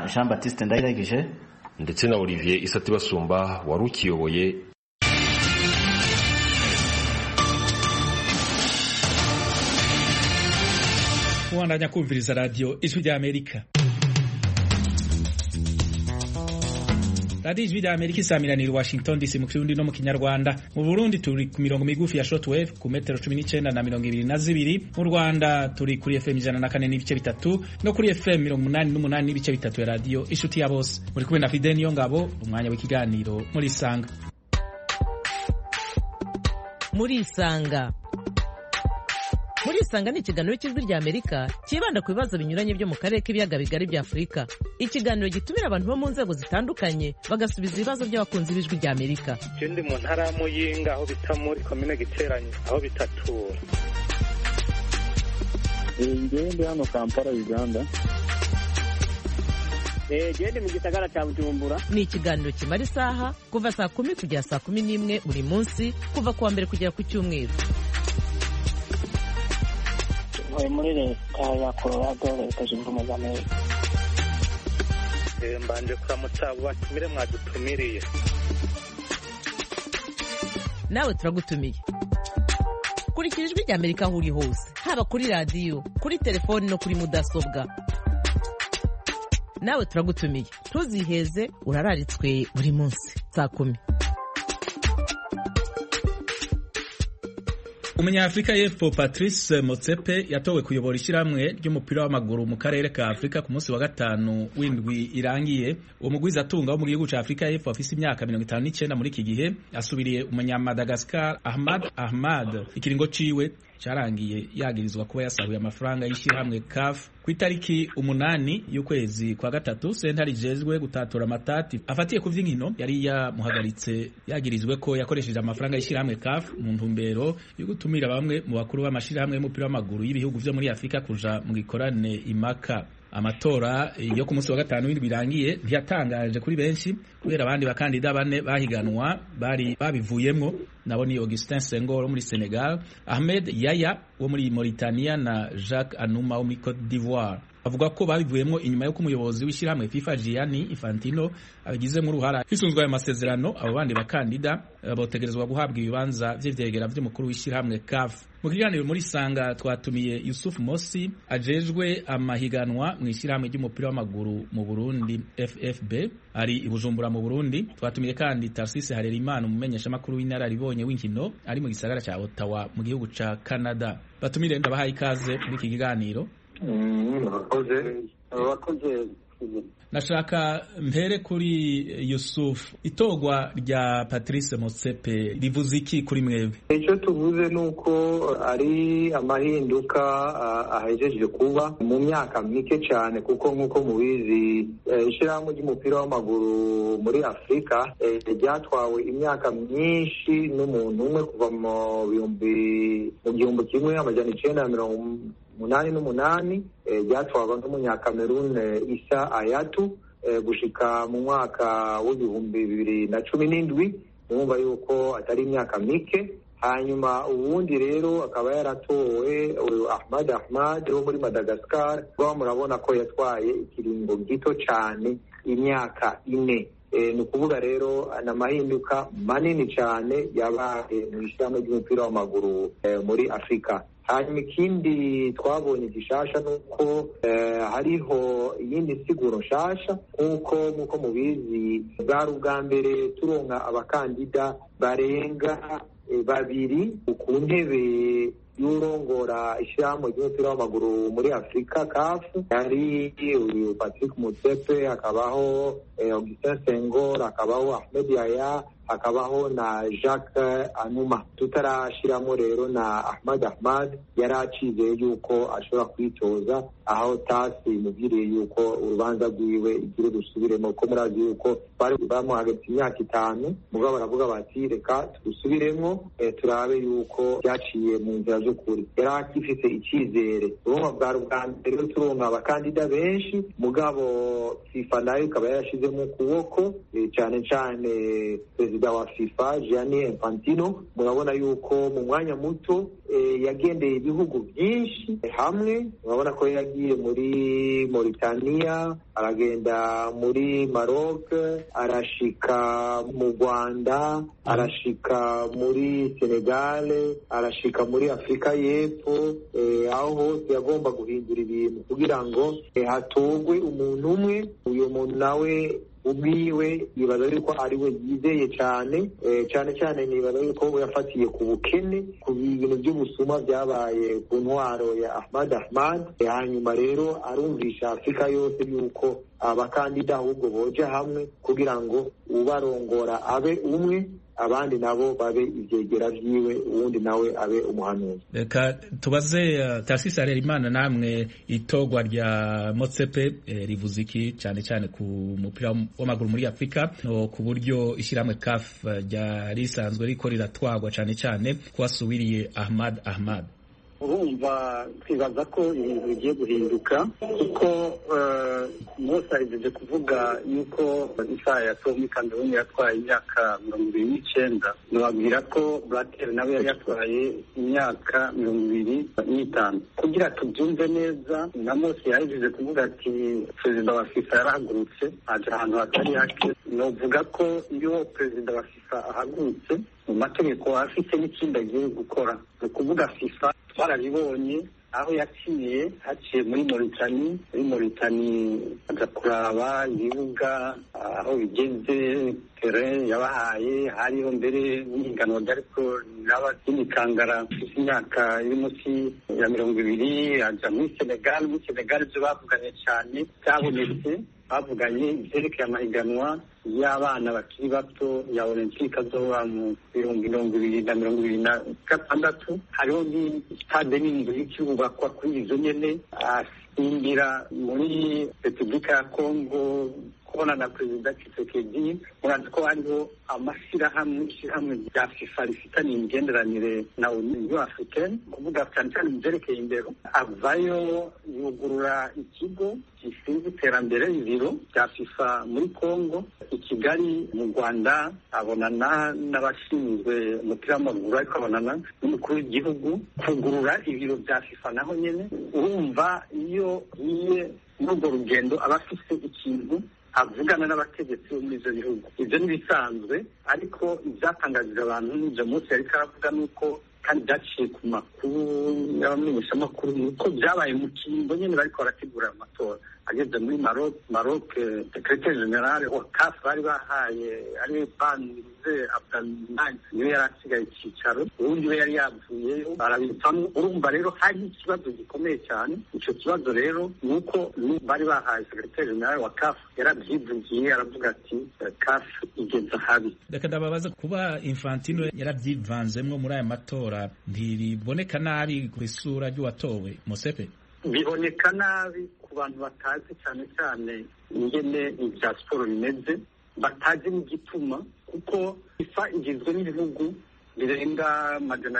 Jean Baptiste Ndayiragije ndetse na Olivier Isati Basumba wari ukiyoboye. Wandanya kumviriza radio Ijwi rya Amerika. Radio Ijwi rya Amerika isamiraniye Washington DC mu Kirundi no mu Kinyarwanda. Mu Burundi turi ku mirongo migufi ya shortwave ku metero 19 na 22. Mu Rwanda turi kuri FM 104 n'ibice bitatu no kuri FM 88 n'ibice bitatu ya radio Inshuti ya Bose. Muri kumwe na Fidel Niyongabo, umwanya w'ikiganiro muri Isanga. Muri Isanga ni ikiganiro cy'Ijwi rya Amerika kibanda ku bibazo binyuranye byo mu karere k'ibiyaga bigari bya Afurika. Ikiganiro gitumira abantu bo mu nzego zitandukanye bagasubiza ibibazo by'abakunzi b'Ijwi rya Amerika. Ndi mu ntara ya Muyinga aho bita muri komine Giteranye aho bitatura. Ndi hano Kampala Uganda. Ndi mu gisagara cya Bujumbura. Ni ikiganiro kimara isaha kuva saa 10 kugera saa 11 buri munsi kuva kuwa mbere kugera ku cyumweru. Muri leta ya Colorado leta zunze ubumwe za Amerika. Mbanje kuramutsa batumire mwadutumiriye. Nawe turagutumiye. Kurikira Ijwi rya Amerika aho uri hose, haba kuri radio, kuri telefoni no kuri mudasobwa. Nawe turagutumiye. Ntuziheze, urararitswe buri munsi saa 10. Umunyafrika y'Epfo Patrice Motsepe yatowe kuyobora ishyirahamwe ry'umupira w'amaguru mu karere ka Afrika ku munsi wa gatanu w'indwi irangiye. Uwo mugwiza atunga wo mu gihugu ca Afrika y'Epfo afise imyaka 59 muri iki gihe asubiriye umunyamadagascar Ahmad ikiringo ciwe cyarangiye yagirizwa kuba yasahuye amafaranga y'ishyirahamwe CAF ku itariki 8 y'ukwezi kwa gatatu. Sentare ijejwe gutatura amatati afatiye ku vy'inkino yari yamuhagaritse yagirizwe ko yakoresheje amafaranga y'ishyirahamwe CAF mu ntumbero yo gutumira bamwe mu bakuru b'amashirahamwe y'umupira w'amaguru y'ibihugu vyo muri Afrika kuja mu gikorane imaka. Amatora yo ku munsi wa gatanu w'indwi birangiye ntiyatangaje kuri benshi kubera abandi bakandida bane bahiganwa bari babivuyemwo, nabo ni Augustin Senghor wo muri Senegal, Ahmed Yaya wo muri Mauritania na Jacques Anouma wo muri Côte d'Ivoire. Avuga ko babivuyemwo inyuma yo kumuyobozi w'ishyirahamwe FIFA Gianni Infantino abigizemo uruhara. Hisunzwe ayo masezerano abo bandi bakandida botegerezwa guhabwa ibibanza vy'ivyegera vy'umukuru w'ishyirahamwe CAF. Mu kiganiro muri Sanga twatumiye Yusuf Mosi ajejwe amahiganwa mu ishyirahamwe ry'umupira w'amaguru mu Burundi FFB ari i Bujumbura mu Burundi. Twatumiye kandi Tarsise Harerimana umumenyesha makuru w'inararibonye w'inkino ari mu gisagara ca Ottawa mu gihugu ca Canada. Batumire ndabahaye ikaze muri iki kiganiro. Abakoze Nashaka mpere kuri Yusuf, itogwa rya Patrice Motsepe rivuze iki kuri mwebwe? Icyo tuvuze nuko ari amahinduka ahejeje kuba mu myaka mike cyane, kuko nkuko mubizi ishyirahamwe ry'umupira w'amaguru muri Afrika ryatwawe imyaka myinshi n'umuntu umwe kuva mu 1988 ryatwaga n'umunyakamerun Issa Hayatou gushika mu mwaka w'2017. Numva yuko atari imyaka mike. Hanyuma ubundi rero akaba yaratowe Ahmad wo muri Madagascar. Murabona ko yatwaye ikiringo gito cyane, imyaka 4. Ni ukuvuga rero n'amahinduka manini cyane yabaye mu ishyirahamwe ry'umupira w'amaguru muri Afrika. Hanyuma ikindi twabonye gishasha nuko hariho iyindi siguro nshasha, nk'uko mubizi bwari ubwa mbere turonka abakandida barenga 2 ku ntebe y'urongora ishyirahamwe ry'umupira w'amaguru muri Afrika CAF. Yari uyu Patrice Motsepe, hakabaho Augustin Senghor, hakabaho Ahmed Yaya, hakabaho na Jacques Anouma. Tutarashiramo rero na Ahmad yari acizeye yuko ashobora kwitoza, aho tasi mubwiriye yuko urubanza rwiwe igiye gusubiremo, ko murazi yuko bari bamuhagaritse imyaka 5, mugabo baravuga bati reka tugusubiremo turabe yuko byaciye mu nzira z'ukuri. Yari akifite icyizere. Urumva bwari ubwa mbere turonka abakandida benshi, mugabo FIFA nayo ikaba yarashizemo ukuboko cyane cyane perezida wa FIFA Gianni Infantino. Murabona yuko mu mwanya muto yagendeye ibihugu byinshi hamwe. Urabona ko yagiye muri Mauritania, aragenda muri Maroc, arashika mu Rwanda, arashika muri Senegal, arashika muri Afrika y'Epfo. Aho hose yagomba guhindura ibintu kugira ngo hatogwe umuntu umwe. Uyu muntu nawe ubwiwe yibaza yuko ari we yizeye cyane cyane nibaza yuko yafatiye ku bukene, ku bintu by'ubusuma byabaye ku ntwaro ya Ahmad, hanyuma rero arumvisha Afurika yose yuko abakandida ahubwo boja hamwe kugira ngo ubarongora abe umwe, abandi nabo babe ivyegera vyiwe, uwundi nawe abe umuhanuzi. Reka tubaze Tarcisse Harerimana, namwe itogwa rya Motsepe rivuze iki cyane cyane ku mupira w'amaguru muri Afrika, no ku buryo ishyirahamwe CAF rya risanzwe riko riratwagwa cyane cyane kwasubiriye Ahmad? Urumva twibaza ko ibintu bigiye guhinduka kuko Mose ahejeje kuvuga yuko isaha yatowe muri Cameroon yatwaye imyaka 29, nababwira ko Blatter nawe yari yatwaye imyaka 25. Kugira tubyumve neza, na Mose yahejeje kuvuga ati perezida wa FIFA yarahagurutse aje ahantu hatari hake. Novuga ko iyo perezida wa FIFA ahagurutse mu mategeko afite n'ikindi agiye gukora, ni ukuvuga FIFA twarabibonye aho haciye muri Mauritania aja kuraba ibibuga aho bigeze, terrain yabahaye, hariho mbere n'ihiganwa ryariko riraba ry'imikangara imyaka iri munsi ya 20, aja muri Senegal byo bavuganye cyane, cyabonetse bavuganye ivyerekeye amahiganwa y'abana bakiri bato ya Olympique azoba mu 2026. Hariho ni stade nini y'ikibubakwa kuri izo nyene, asimbira muri Republika ya Congo kubona na Perezida Tshisekedi. Murazi ko hariho ishyirahamwe rya FIFA rifitanye imigenderanire na Union Africaine, kuvuga cyane cyane ibyerekeye indero. Avayo yugurura ikigo gishinzwe iterambere, ibiro bya FIFA muri Congo, i Kigali mu Rwanda, abonana n'abashinzwe umupira w'amaguru, ariko abonana n'umukuru w'igihugu kugurura ibiro bya FIFA. Naho nyene urumva iyo yiye n'urwo rugendo aba afise ikintu avugana n'abategetsi bo muri ivyo bihugu. Ivyo n'ibisanzwe, ariko ivyatangajije abantu n'ivyo Mose yariko aravuga nuko kandi byaciye ku makuru y'abamenyeshamakuru nuko byabaye mu kimbo nyene bariko barategura amatora. Ageze muri Maroc, secrétaire général wa CAF bari bahaye ari Banze Abdallah niwe yarasigaye icicaro, ubundi we yari yavuyeyo barabipamwo. Urumva rero hari ikibazo gikomeye cyane. Ico kibazo rero nuko bari bahaye secrétaire général wa CAF yaravyivugiye, aravuga ati CAF igeze habi. Reka ndababaza, kuba Infantino yaravyivanzemwo muri aya matora ntiriboneka nabi ku isura ry'uwatowe Motsepe? Biboneka nabi ku bantu batazi cyane cyane ingene ibya siporo bimeze, batazi n'igituma, kuko FIFA igizwe n'ibihugu birenga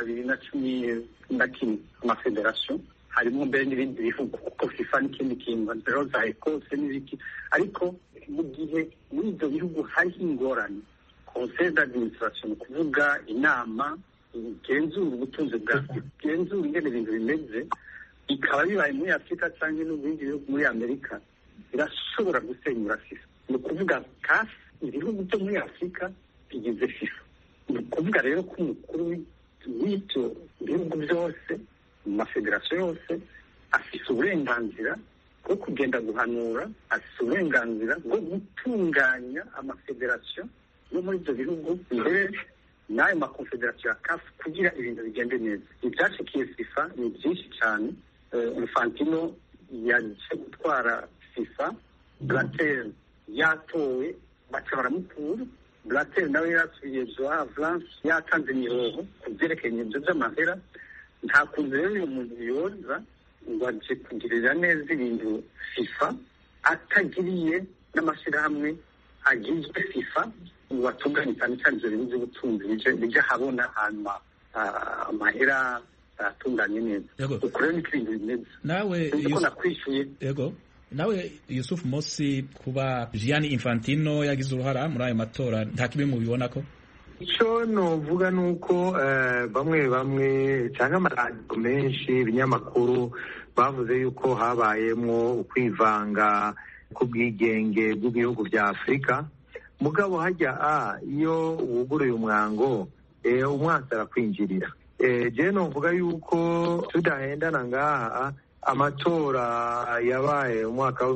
211 amafederation, harimo mbere n'ibindi bihugu kuko FIFA n'ikindi kintu rero za Ecosse n'ibiki. Ariko mu gihe muri ibyo bihugu hariho ingorane, conseil d'administration, kuvuga inama igenzura ubutunzi bwa FIFA, igenzura ingene ibintu bimeze, ikaba bibaye muri Afurika cyangwa no mu bindi bihugu muri Amerika, birashobora gusenyura FIFA. Ni ukuvuga CAF, ibihugu byo muri Afurika bigize FIFA. Ni ukuvuga rero ko umukuru w'ibyo bihugu byose mu mafederasiyo yose afise uburenganzira bwo kugenda guhanura, afise uburenganzira bwo gutunganya amafederasiyo yo muri ibyo bihugu mbere n'ayo makonfederasiyo ya CAF kugira ibintu bigende neza. Ibyashikiye FIFA ni byinshi cyane. Infantino yaje gutwara FIFA, Blatter yatowe baca baramukura. Blatter nawe yasubiye Joao Blanche yatanze imihoho ku byerekeye ibyo by'amahera. Nta kuntu rero uyu muntu yoza ngo aje kugirira neza ibintu FIFA atagiriye n'amashyirahamwe agizwe FIFA ngo atunganye cyane cyane ibyo bintu by'ubutunzi bijya habona hanyuma amahera atunganye neza. Ukuri n'ibintu bimeze. Nawe uko nakwishyuye. Yego. Nawe Yusuf Mosi, kuba Gianni Infantino yagize uruhara muri ayo matora, nta kimwe mubibona ko? icyo novuga ni uko bamwe cyangwa amaradiyo menshi ibinyamakuru bavuze yuko habayemo ukwivanga k'ubwigenge bw'ibihugu bya Afurika. Mugabo hajya iyo wuguruye umwango umwansi arakwinjirira. Je novuga yuko tudahendana ngaha amatora yabaye umwaka wa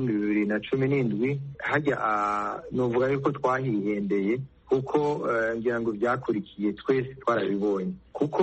2017 hajya novuga yuko twahihendeye kuko ngira ngo byakurikiye twese twarabibonye, kuko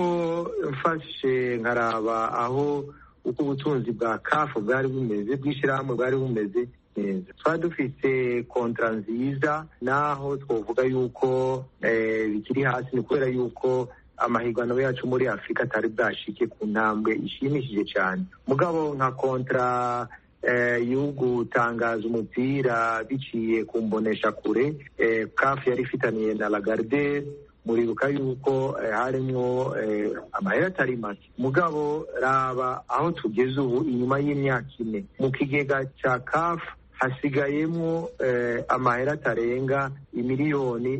mfashe nkaraba aho uko ubutunzi bwa CAF bwari bumeze, bw'ishyirahamwe bwari bumeze neza. Twari dufite kontra nziza, naho twovuga yuko bikiri hasi, ni kubera yuko amahigano yacu muri Afurika atari bwashike ku ntambwe ishimishije cyane. Mugabo nka kontra yo gutangaza umupira biciye ku mbonesha kure, CAF yari ifitaniye na Lagarde, muribuka yuko harimo amahera atari make. Mugabo raba aho tugeze ubu, inyuma y'imyaka 4 mu kigega cya CAF hasigayemo amahera atarenga imiliyoni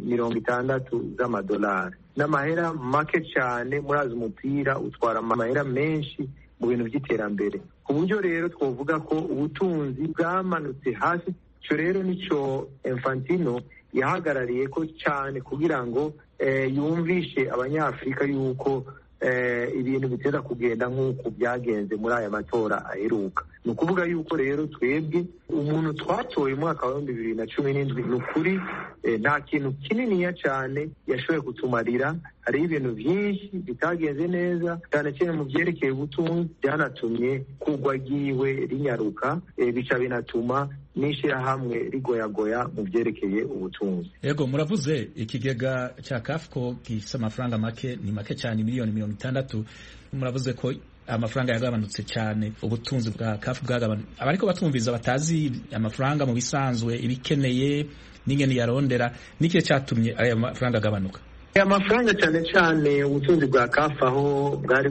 60 z'amadolari, n'amahera make cyane. Murazi umupira utwara amahera menshi mu bintu by'iterambere, ku buryo rero twovuga ko ubutunzi bwamanutse hasi. Cyo rero nico Infantino yahagarariye ko cyane kugira ngo yumvishe abanyafurika yuko ibintu bitera kugenda nk'uko byagenze muri aya matora aheruka. Ni ukuvuga yuko rero twebwe umuntu twatoye umwaka wa 2017 ni ukuri nta kintu kininiya cyane yashoboye kutumarira. Hari ibintu byinshi bitagenze neza, cyane cyane mu byerekeye ubutunzi, byanatumye kugwa ryiwe rinyaruka, bica binatuma n'ishyirahamwe rigoyagoya mu byerekeye ubutunzi. Yego, muravuze ikigega cya CAF ko gifite amafaranga make, ni make cyane, miliyoni 60. Muravuze ko amafaranga yagabanutse cyane, ubutunzi bwa CAF bwagabanutse. Abariko batumviza batazi amafaranga mu bisanzwe ibikeneye n'ingene yarondera, nikiye cyatumye aya mafaranga agabanuka. Amafaranga cyane cyane ubutunzi bwa CAF aho bwari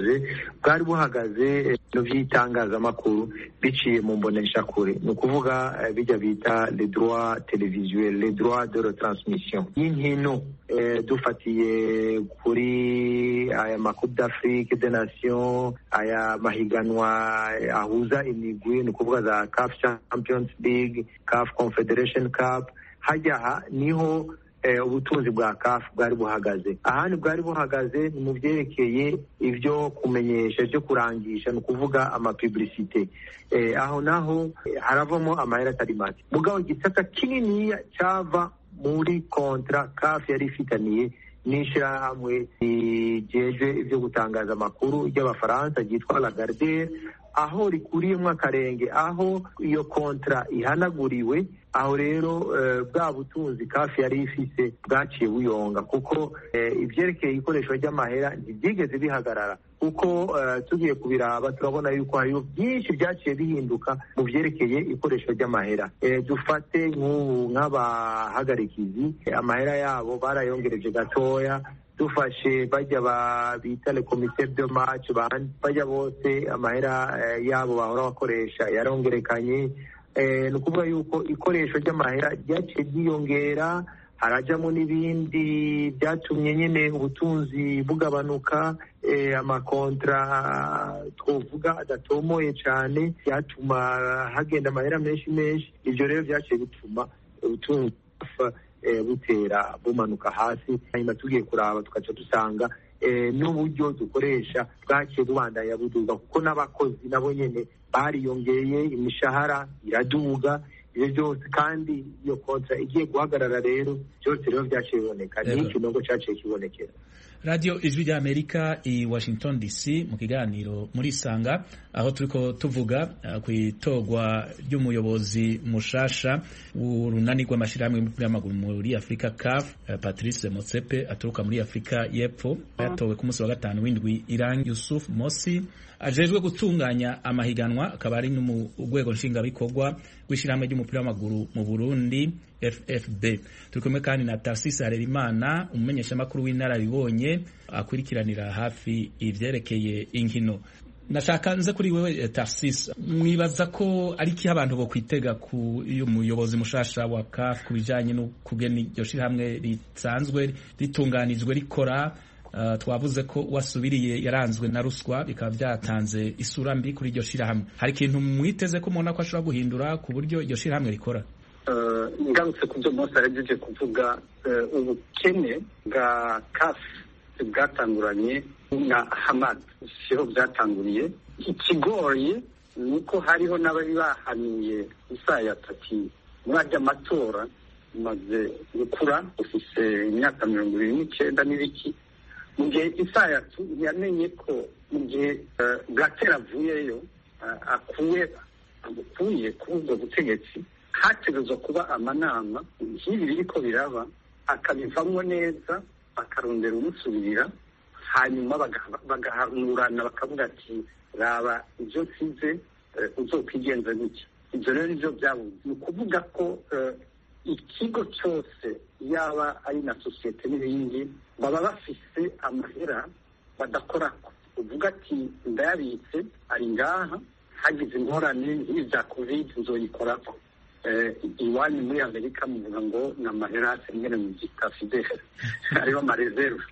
buhagaze no by'itangazamakuru biciye mu mbonesha kure, ni ukuvuga bijya bita les droits télévisuels, les droits de retransmission y'inkino. Dufatiye kuri aya Coupe d'Afrique des Nations, aya mahiganwa ahuza imigwi, ni ukuvuga za CAF Champions League, CAF Confederation Cup, hajya niho ubutunzi bwa CAF bwari buhagaze. Ahandi bwari buhagaze ni mu byerekeye ibyo kumenyesha, byo kurangisha, ni ukuvuga amapublicité. Aho naho haravamo amahera atari make. Mugabo gisata kinini cyava muri kontra CAF yari ifitaniye n'ishyirahamwe rijeje ibyo gutangaza amakuru ry'Abafaransa ryitwa Lagarde, aho rikuriyemo akarenge, aho iyo kontra ihanaguriwe. Aho rero bwa butunzi CAF yari ifise bwaciye buyonga, kuko ibyerekeye ikoresho ry'amahera ntibyigeze bihagarara, kuko tugiye kubiraba turabona yuko hariyo byinshi byaciye bihinduka mu byerekeye ikoresho ry'amahera. Dufate nk'abahagarikizi, amahera yabo barayongereje gatoya. Dufashe bajya bita le commissaire de match, bajya bose amahera yabo bahora bakoresha yarongerekanye. Ni ukuvuga yuko ikoresho ry'amahera ryaciye ryiyongera, harajamo n'ibindi byatumye nyine ubutunzi bugabanuka. Amakontra twovuga adatomoye cyane byatuma hagenda amahera menshi. Ibyo rero byaciye bituma ubutunzi butera bumanuka hasi. Hanyuma tugiye kuraba tukaca dusanga n'uburyo dukoresha bwaciye bubandanya buduga, kuko n'abakozi nabo nyene bariyongeye, imishahara iraduga. Ibyo byose kandi iyo kontra igiye guhagarara, rero byose rero byaciye biboneka, ni ikinogo cyaciye kibonekera. Radio Ijwi rya Amerika i Washington DC, mu kiganiro muri Isanga, aho turiko tuvuga ku itogwa ry'umuyobozi mushasha w'urunani rw'amashirahamwe y'umupira w'amaguru muri Afrika CAF, Patrice Motsepe aturuka muri Afrika y'Epfo. Yatowe ku munsi wa 5 w'indwi Iran Yusuf Mosi, ajejwe gutunganya amahiganwa, akaba ari mu rwego nshingabikorwa rw'ishirahamwe ry'umupira w'amaguru mu Burundi FFB. Turikumwe kandi na Tarcisse Harerimana, umumenyesha makuru w'inararibonye akurikiranira hafi ivyerekeye inkino. nashaka nze kuri wewe Tarsis, mwibaza ko ari iki abantu bo kwitega ku iyo muyobozi mushasha wa CAF kubijanye no kugena iryo shirahamwe risanzwe ritunganijwe rikora? Twavuze ko wasubiriye yaranzwe na ruswa bikaba byatanze isura mbi kuri iryo shirahamwe. Hari ikintu mwiteze ko umuntu ko ashobora guhindura ku buryo iryo shirahamwe rikora? Ngarutse ku byo Mose yagejeje kuvuga, ubukene bwa CAF bwatanguranye na Hamad, siho byatanguriye. Ikigoye ni uko hariho n'abari bahanuye Isaya ati muri ajya amatora umaze gukura ufise imyaka 29 n'ibiki. Mu gihe Isaya yamenye ko mu gihe Blatera avuyeyo akuye kuri ubwo butegetsi hategerezwa kuba amanama nk'ibi biriko biraba, akabivamo neza bakarondera umusubirira, hanyuma bagahanurana bakavuga ati raba ibyo nsize uzokwigenza gutya. Ibyo rero nivyo byabuze. Ni ukuvuga ko ikigo cyose yaba ari na sosiyete n'ibindi baba bafise amahera badakorako. Uvuga ati ndayabitse ari ngaha, hagize ingorane nk'iza covid nzoyikorako. Iwanyu muri Amerika muvuga ngo ni amahera asengene mu gita fidele ariho amareserve.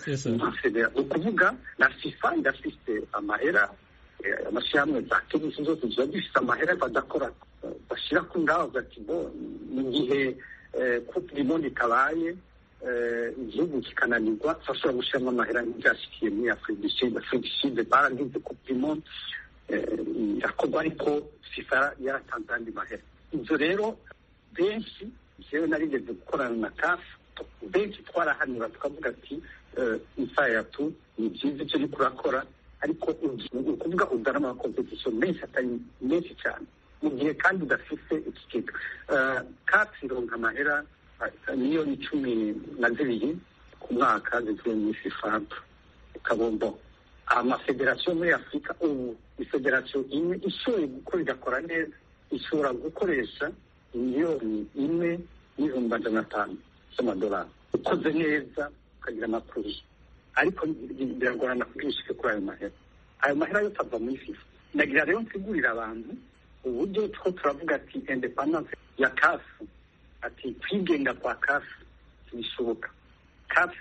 Ukuvuga na FIFA ndafise amahera, amashyirahamwe za tenisi zose ziba zifise amahera badakora, bashira ku ngaho ati bo mu gihe coupe du monde ikabaye igihugu kikananirwa fashobora gushiramo amahera nk'ibyashikiye muri Afrique du Sud baragize coupe du monde irakorwa, ariko FIFA yaratanze andi mahera. Ibyo rero benshi jewe narigeze gukorana na CAF, benshi twarahanura tukavuga ati Isaya ni byiza icyo uriko urakora, ariko ukuvuga udarama wa competition menshi atari menshi cyane mu gihe kandi udafise ikigega. CAF ironka amahera miliyoni 12 ku mwaka zivuye muri FIFA. Kabombo amafederasiyo muri Afurika ubu ifederasiyo imwe ishoboye gukora igakora neza ishobora gukoresha miliyoni 1,500,000 z'amadolari ukoze neza ukagira amakuru, ariko biragorana kubwishike kuri ayo mahera. Ayo mahera yose ava muri FIFA. Nagira rero nsigurira abantu uburyo two turavuga ati independence ya CAF, ati kwigenga kwa CAF bishoboka. CAF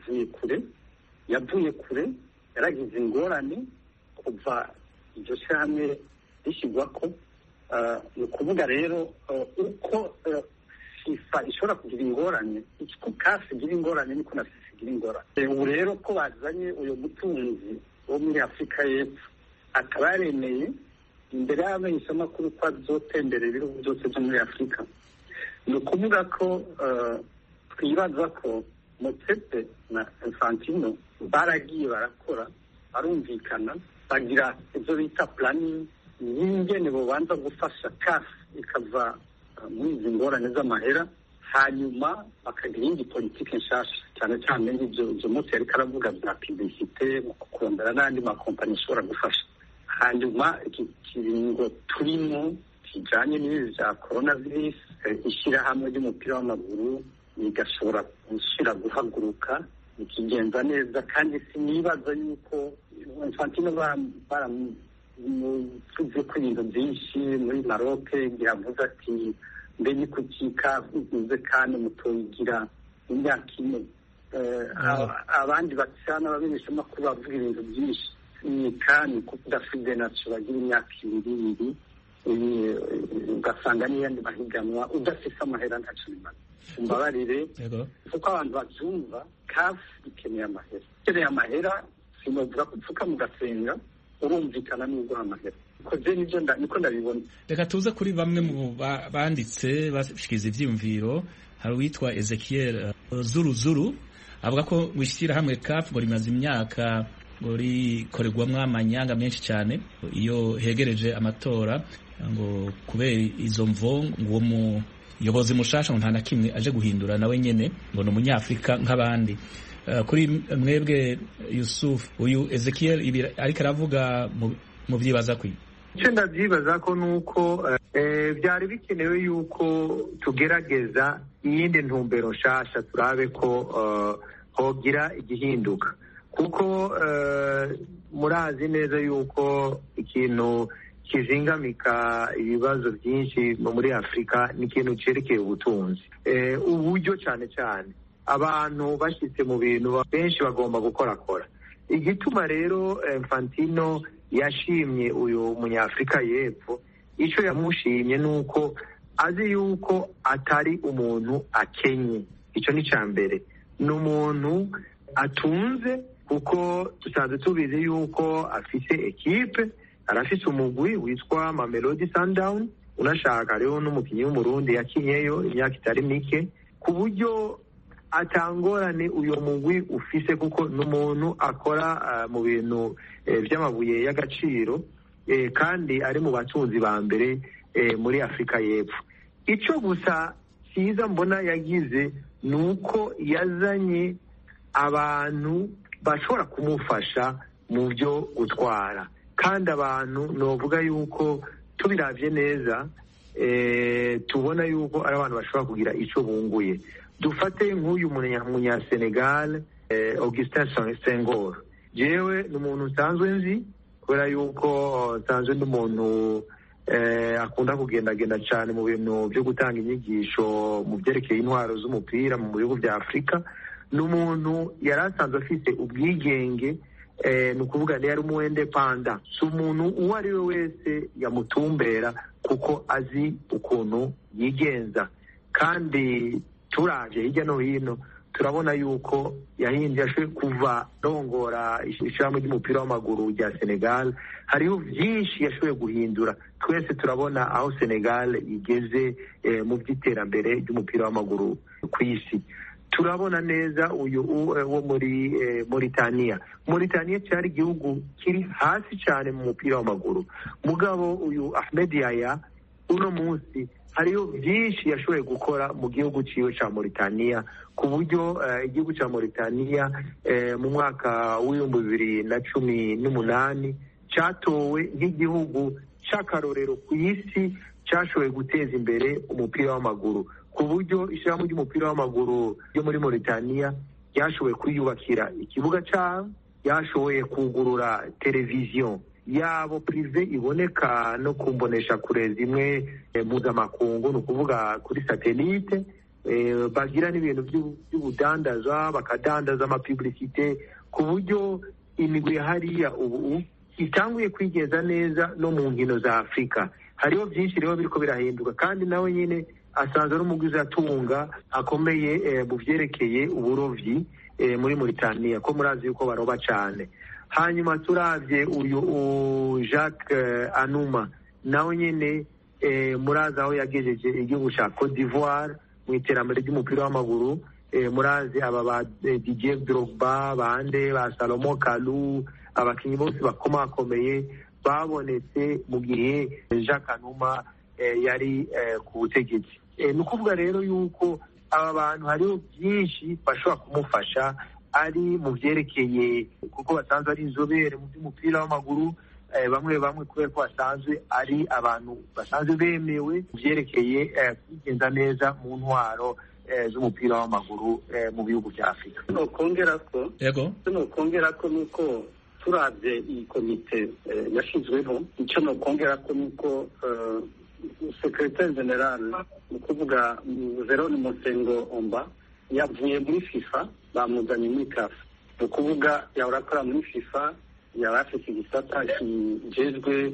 yavuye kure, yaragize ingorane kuva iryo shyirahamwe rishyirwako. Ni ukuvuga rero uko FIFA ishobora kugira ingorane, ko CAF igira ingorane niko na FIFA igira ingorane. Ubu rero ko bazanye uyu mutunzi wo muri Afurika y'Epfo akaba yaremeye imbere y'abamenyeshamakuru ko azotemberera ibihugu byose byo muri Afurika, ni ukuvuga ko twibaza ko Motsepe na Infantino baragiye barakora, barumvikana, bagira ibyo bita planning y'ingene bobanza gufasha CAF ikava muri izi ngorane z'amahera, hanyuma bakagira indi politike nshasha, cyane cyane n'ibyo Motse yariko aravuga bya publicité, kurondera n'andi makompani ashobora gufasha. Hanyuma iki kiringo turimo kijanye n'ibi bya coronavirus, ishyirahamwe ry'umupira w'amaguru rigashobora gushira guhaguruka ikigenza neza, kandi sinibaza yuko Infantino tuzi ko ibintu byinshi muri Maroc yavuze ati mbe ni kukika uze kandi mutoyigira imyaka ine. Abandi bacyana babinisha makuru bavuga ibintu byinshi ni kandi kuvuga federation bagira imyaka 2 ugasanga n'iyandi mahiganwa udafise amahera ntacyo mbabarire kuko abantu babyumva. CAF ikeneye amahera, ikeneye amahera, sinovuga kupfuka mu gasenga urumvikana n'ubwo amahera koze nivyo niko ndabibona. Reka tuze kuri bamwe mu banditse bashikiza ivyumviro. Hari uwitwa Ezekiel Zuru avuga ko wishyira hamwe CAF ngo rimaze imyaka ngo rikorerwamwo amanyanga menshi cyane iyo hegereje amatora, ngo kubera izo mvo ngo uwo muyobozi mushasha nta na kimwe aje guhindura nawe nyene ngo ni umunyafrika nk'abandi. Kuri mwebwe Yusuf, uyu Ezekiel ariko aravuga mu byibaza kwi icyo ndabyibaza ko nuko byari bikenewe yuko tugerageza iyindi ntumbero nshasha turabe ko hogira igihinduka, kuko murazi neza yuko ikintu kizingamika ibibazo byinshi muri Afurika ni ikintu cerekeye ubutunzi, uburyo cyane cyane abantu bashyitse mu bintu benshi bagomba gukorakora. Igituma rero Infantino yashimye uyu munyafurika y'epfo, icyo yamushimye ni uko azi yuko atari umuntu akenye. Icyo ni cya mbere, ni umuntu atunze, kuko dusanzwe tubizi yuko afite ekipe, arafite umugwi witwa Mamelodi Sundowns, unashaka rero n'umukinnyi w'umurundi yakinyeyo imyaka itari mike, ku buryo atangorane uyu mugwi ufise, kuko n'umuntu akora mu bintu by'amabuye y'agaciro, kandi ari mu batunzi ba mbere muri Afurika y'Epfo. Icyo gusa cyiza mbona yagize ni uko yazanye abantu bashobora kumufasha mu byo gutwara, kandi abantu novuga yuko tubiravye neza tubona yuko ari abantu bashobora kugira icyo bunguye. Dufate nk'uyu munyasenegal Augustin Senghor, jewe ni umuntu nsanzwe nzi, kubera yuko nsanzwe n'umuntu akunda kugendagenda cyane mu bintu byo gutanga inyigisho mu byerekeye intwaro z'umupira mu bihugu bya Afurika. Ni umuntu yari asanzwe afite ubwigenge, ni ukuvuga ngo yari umuwendepanda, si umuntu uwo ari we wese yamutumbera, kuko azi ukuntu yigenza. Kandi turavye hirya no hino turabona yuko yashoboye kuva rongora ishyirahamwe ry'umupira w'amaguru rya Senegal. Hariho byinshi yashoboye guhindura. Twese turabona aho Senegal igeze mu by'iterambere ry'umupira w'amaguru ku isi. Turabona neza uyu wo muri Mauritania cyari igihugu kiri hasi cyane mu mupira w'amaguru, mugabo uyu Ahmed Yaya uno munsi hariyo byinshi yashoboye gukora mu gihugu ciwe ca Mauritania, ku buryo igihugu ca Mauritania mu mwaka w'2018 cyatowe nk'igihugu c'akarorero ku isi cyashoboye guteza imbere umupira w'amaguru, ku buryo ishyirahamwe ry'umupira w'amaguru ryo muri Mauritania ryashoboye kwiyubakira ikibuga cyaho, ryashoboye kugurura televiziyo yabo prive iboneka no kumbonesha kure zimwe mpuzamakungu, ni ukuvuga kuri satelite. Bagira n'ibintu by'ubudandaza, bakadandaza amapublicite, ku buryo imigwi hariya ubu itanguye kwigeza neza no mu nkino za Afurika. Hariho byinshi rero biriko birahinduka, kandi nawe nyine asanzwe n'umugwiza atunga akomeye mu byerekeye uburovyi muri Mauritania, ko murazi yuko baroba cyane. Hanyuma turavye uyu Jacques Anouma, nawe nyene murazi aho yagejeje igihugu ca Cote d'Ivoire mu iterambere ry'umupira w'amaguru. Murazi aba ba Didier Drogba, bande ba Salomon Kalou, abakinyi bose bakomakomeye babonetse mu gihe Jacques Anouma yari ku butegetsi. Ni ukuvuga rero yuko aba bantu hariho byinshi bashobora kumufasha, ari mu byerekeye kuko basanzwe ari inzobere mu by'umupira w'amaguru, bamwe kubera ko basanzwe ari abantu basanzwe bemewe mu byerekeye kwigenza neza mu ntwaro z'umupira w'amaguru mu bihugu bya Afurika. Nokongera ko nuko turavye iyi komite yashizweho, icyo nokongera ko nuko secrétaire general ni ukuvuga Verone Mosengo Omba yavuye muri FIFA, bamuzanye muri CAF. Ni ukuvuga yahora akora muri FIFA, yari afite igisata kijejwe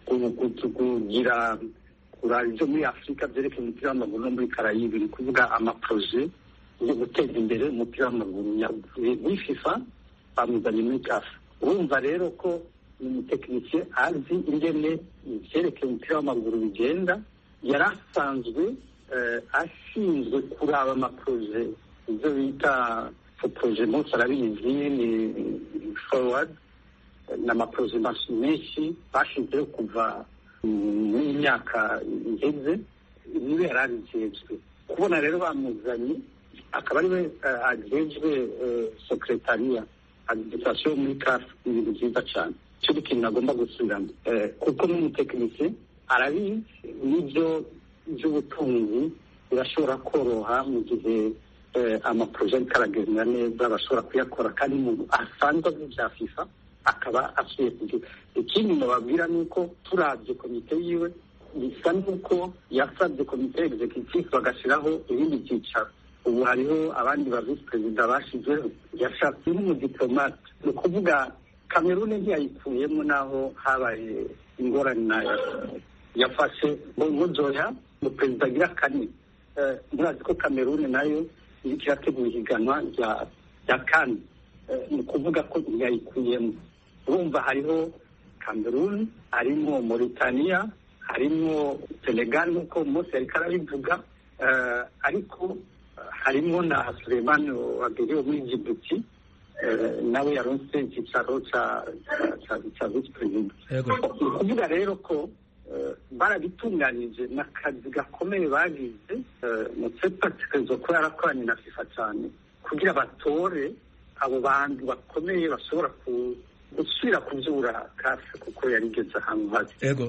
kugira kuraba ibyo muri Afurika byerekeye umupira w'amaguru no muri Karayibi, ni ukuvuga amaproje yo guteza imbere umupira w'amaguru. Yavuye muri FIFA, bamuzanye muri CAF. Urumva rero ko umutekinisiye azi ingene ivyerekeye umupira w'amaguru bigenda. Yari asanzwe ashinzwe kuraba amaproje, ibyo bita proje munsi arabizi ni forward, n'amaproje menshi bashinzeho kuva mu myaka iheze, niwe yari abijejwe. Kubona rero bamuzanye akaba ariwe ajejwe secretariat administration muri CAF, ibintu byiza cyane. Icyo kintu nagomba gusubiramo, kuko n'umutekinisiye arabizi n'ibyo by'ubutunzi birashobora koroha mu gihe amaproje ariko aragenda neza, bashobora kuyakora, kandi umuntu asanzwe azi bya FIFA akaba asuye kugira. Ikindi nababwira ni uko turabye komite yiwe bisa n'uko yasabye komite executive bagashyiraho ibindi byicaro. Ubu hariho abandi ba visi perezida bashyizweho, yashatse nk'umudipolomate. Ni ukuvuga Kameruni ntiyayikuyemo n'aho habaye ingorane yafashe ngozoya mu perezida agira kane. Murazi ko Kameruni nayo iriko irategura ihiganwa rya kane. Ni ukuvuga ko ntiyayikuyemo. Urumva hariho Kameruni, harimo Mauritania, harimo Senegal nk'uko Mose yariko arabivuga, ariko harimo na Suleiman Waberi wo muri Djibouti, nawe yaronse icyicaro cya visi perezida. Ni ukuvuga rero ko barabitunganije n'akazi gakomeye bagize. Motsepe atekereza ko yarakoranye na FIFA cyane kugira batore abo bantu bakomeye bashobora gusubira kubyura kafe kuko yarigeze ahantu habi. Ego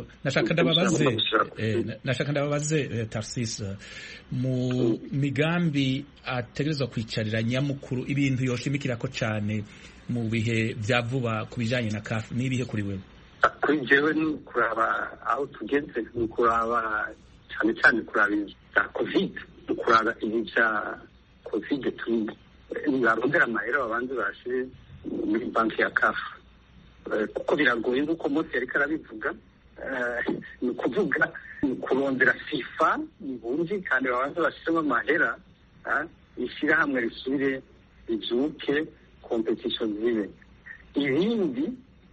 nashaka ndababaze Tarcisse, mu migambi ategerezwa kwicarira nyamukuru, ibintu yoshimikira ko cyane mu bihe vya vuba ku bijanye na kafe n'ibihe kuri wewe? Kuri jewe ni kuraba aho tugeze, ni kuraba cyane cyane kuraba ibya covid, ni kuraba ibya covid turi barondera amahera abanzi bashire muri banki ya kafe, kuko biragoye nk'uko Mose yariko arabivuga. Ni ukuvuga ni kurondera FIFA ibunji kandi babanza bashiremo amahera, ishyirahamwe risubire ribyuke, competition zibe. Ibindi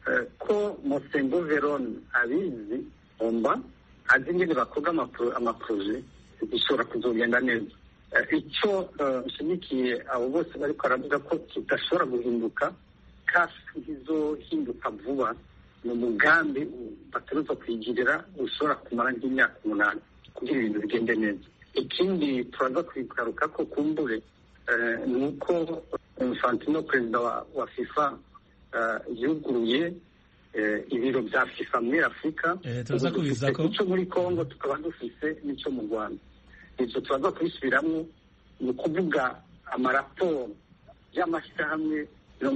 ko Mosengo Veron abizi omba azi ingene bakoga amaproje bishobora kuzogenda neza. Icyo nshimikiye abo bose bariko aravuga ko kidashobora guhinduka, kafi izohinduka vuba, ni umugambi bategerezwa kwigirira ushobora kumara nk'imyaka 8 kugira ibintu bigende neza. Ikindi turaza kwigaruka ko kumbure ni uko Infantino perezida wa FIFA yuguruye ibiro bya FIFA muri Afurika, icyo muri Congo tukaba dufise n'icyo mu Rwanda. Ibyo turaza kubisubiramo, ni ukuvuga amaraporo y'amashyirahamwe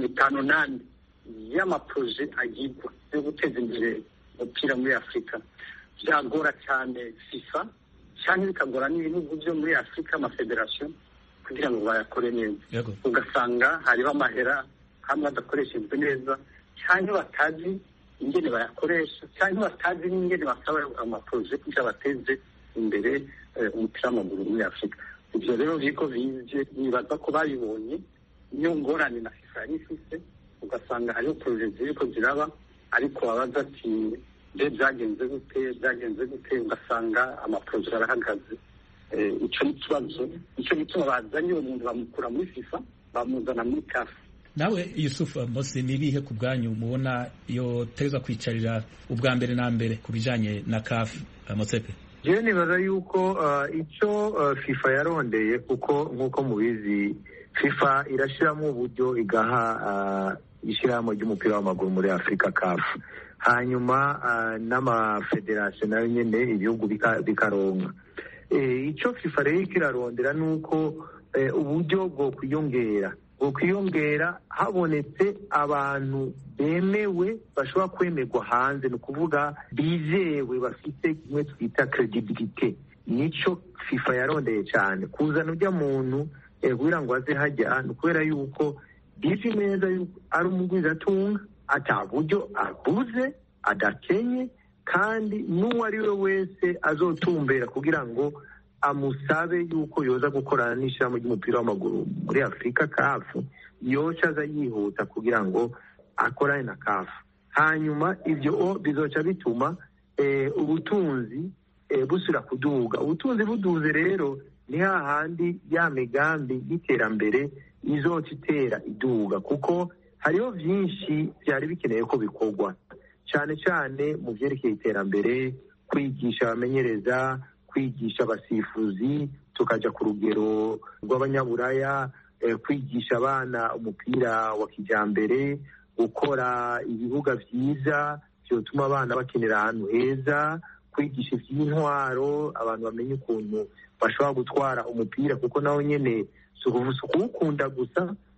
58 y'amaproje agirwa yo guteza imbere umupira muri Afurika. Byagora cyane FIFA cyane bikagora n'ibihugu byo muri Afurika, amafederasiyo, kugira ngo bayakore neza. Ugasanga hariho amahera hamwe adakoreshejwe neza, cyane batazi ingene bayakoresha, cyane batazi n'ingene basaba amaproje kugira bateze imbere umupira w'amaguru muri Afurika. Ibyo rero biko bije nibaza ko babibonye niyo ngorane na FIFA ifise, ugasanga hariho proje ziriko ziraba, ariko babaza ati byagenze gute, ugasanga amaproje arahagaze. Icyo ni ikibazo, icyo gituma bazanye uwo muntu bamukura muri FIFA bamuzana muri CAF. Nawe Yusuf Mose, nibihe ku bwanyu mubona iyo teza kwicarira ubwa mbere na mbere ku bijanye na CAF? Motsepe jewe nibaza yuko icyo FIFA yarondeye, kuko nk'uko mubizi FIFA irashiramo uburyo igaha ishyirahamwe ry'umupira w'amaguru muri Afurika CAF, hanyuma n'amafederasiyo nayo nyene ibihugu bikaronka. Icyo FIFA rero kirarondera nuko uburyo bwo kwiyongera habonetse abantu bemewe bashobora kwemerwa hanze, ni ukuvuga bizewe, bafite kimwe twita credibility. Nico FIFA yarondeye cyane, kuzana ujya muntu kugira ngo aze hajya, ni ukubera yuko bizi neza yuko ari umugwizatunga, ataburyo aguze, adakenye, kandi n'uwo ari we wese azotumbera kugira ngo amusabe yuko yoza gukorana n'ishyirahamwe ry'umupira w'amaguru muri Afurika CAF, yoca aza yihuta kugira ngo akorane na CAF. Hanyuma ibyo bizoca bituma ubutunzi busubira kuduga. Ubutunzi buduze rero ni hahandi ya migambi y'iterambere izoca itera iduga, kuko hariho byinshi byari bikeneye ko bikorwa, cyane cyane mu byerekeye iterambere, kwigisha abamenyereza, kwigisha abasifuzi, tukaja ku rugero rw'abanyaburaya, kwigisha abana umupira wa kijambere, gukora ibibuga vyiza byotuma abana bakinira ahantu heza, kwigisha ivy'intwaro, abantu bamenye ukuntu bashobora gutwara umupira, kuko nawo nyene si kuwukunda gusa,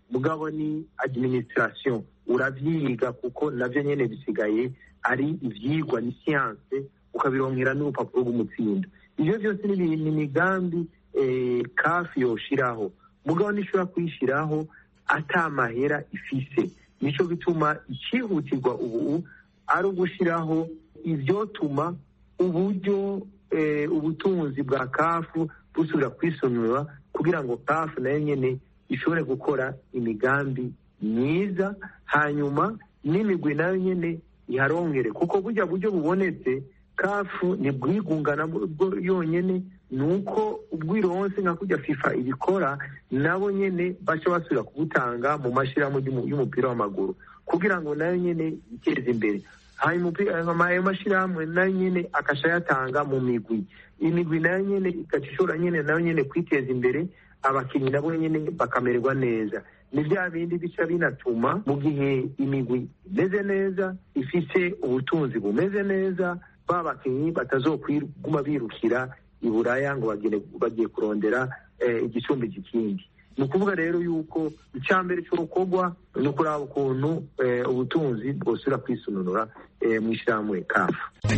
mugabo ni administration uravyiga kuko navyo nyene bisigaye ari ivyigwa ni science ukabironkera n'urupapuro rw'umutsindo. Ivyo vyose ni imigambi CAF yoshiraho, mugabo nishobora kuyishiraho ata mahera ifise. Nico bituma ikihutirwa ubu ari ugushiraho ivyotuma uburyo ubutunzi bwa CAF busubira kwisonura, kugira ngo CAF nayo nyene ishobore gukora imigambi myiza, hanyuma n'imigwi nayo nyene iharongere, kuko burya buryo bubonetse CAF ni bwigungana bwo yonyene, nuko ubwironse nka kujya FIFA ibikora nabo nyene baca basubira kubutanga mu mashirahamwe y'umupira w'amaguru kugira ngo nayo nyene iteze imbere. Hanyuma ayo mashirahamwe nayo nyene akasha yatanga mu imigwi nayo nyene ikacishora nyene nayo nyene kwiteza imbere, abakinyi nabo nyene bakamererwa neza. Ni bya bindi bica binatuma mu gihe imigwi imeze neza, ifise ubutunzi bumeze neza, babakinyi batazokwiguma birukira iburaya ngo bagiye kurondera igicumbi gikindi. Ni ukuvuga rero yuko icyambere cy'urukorwa ni ukuraba ukuntu ubutunzi bwosubira kwisununura mu ishyirahamwe CAF.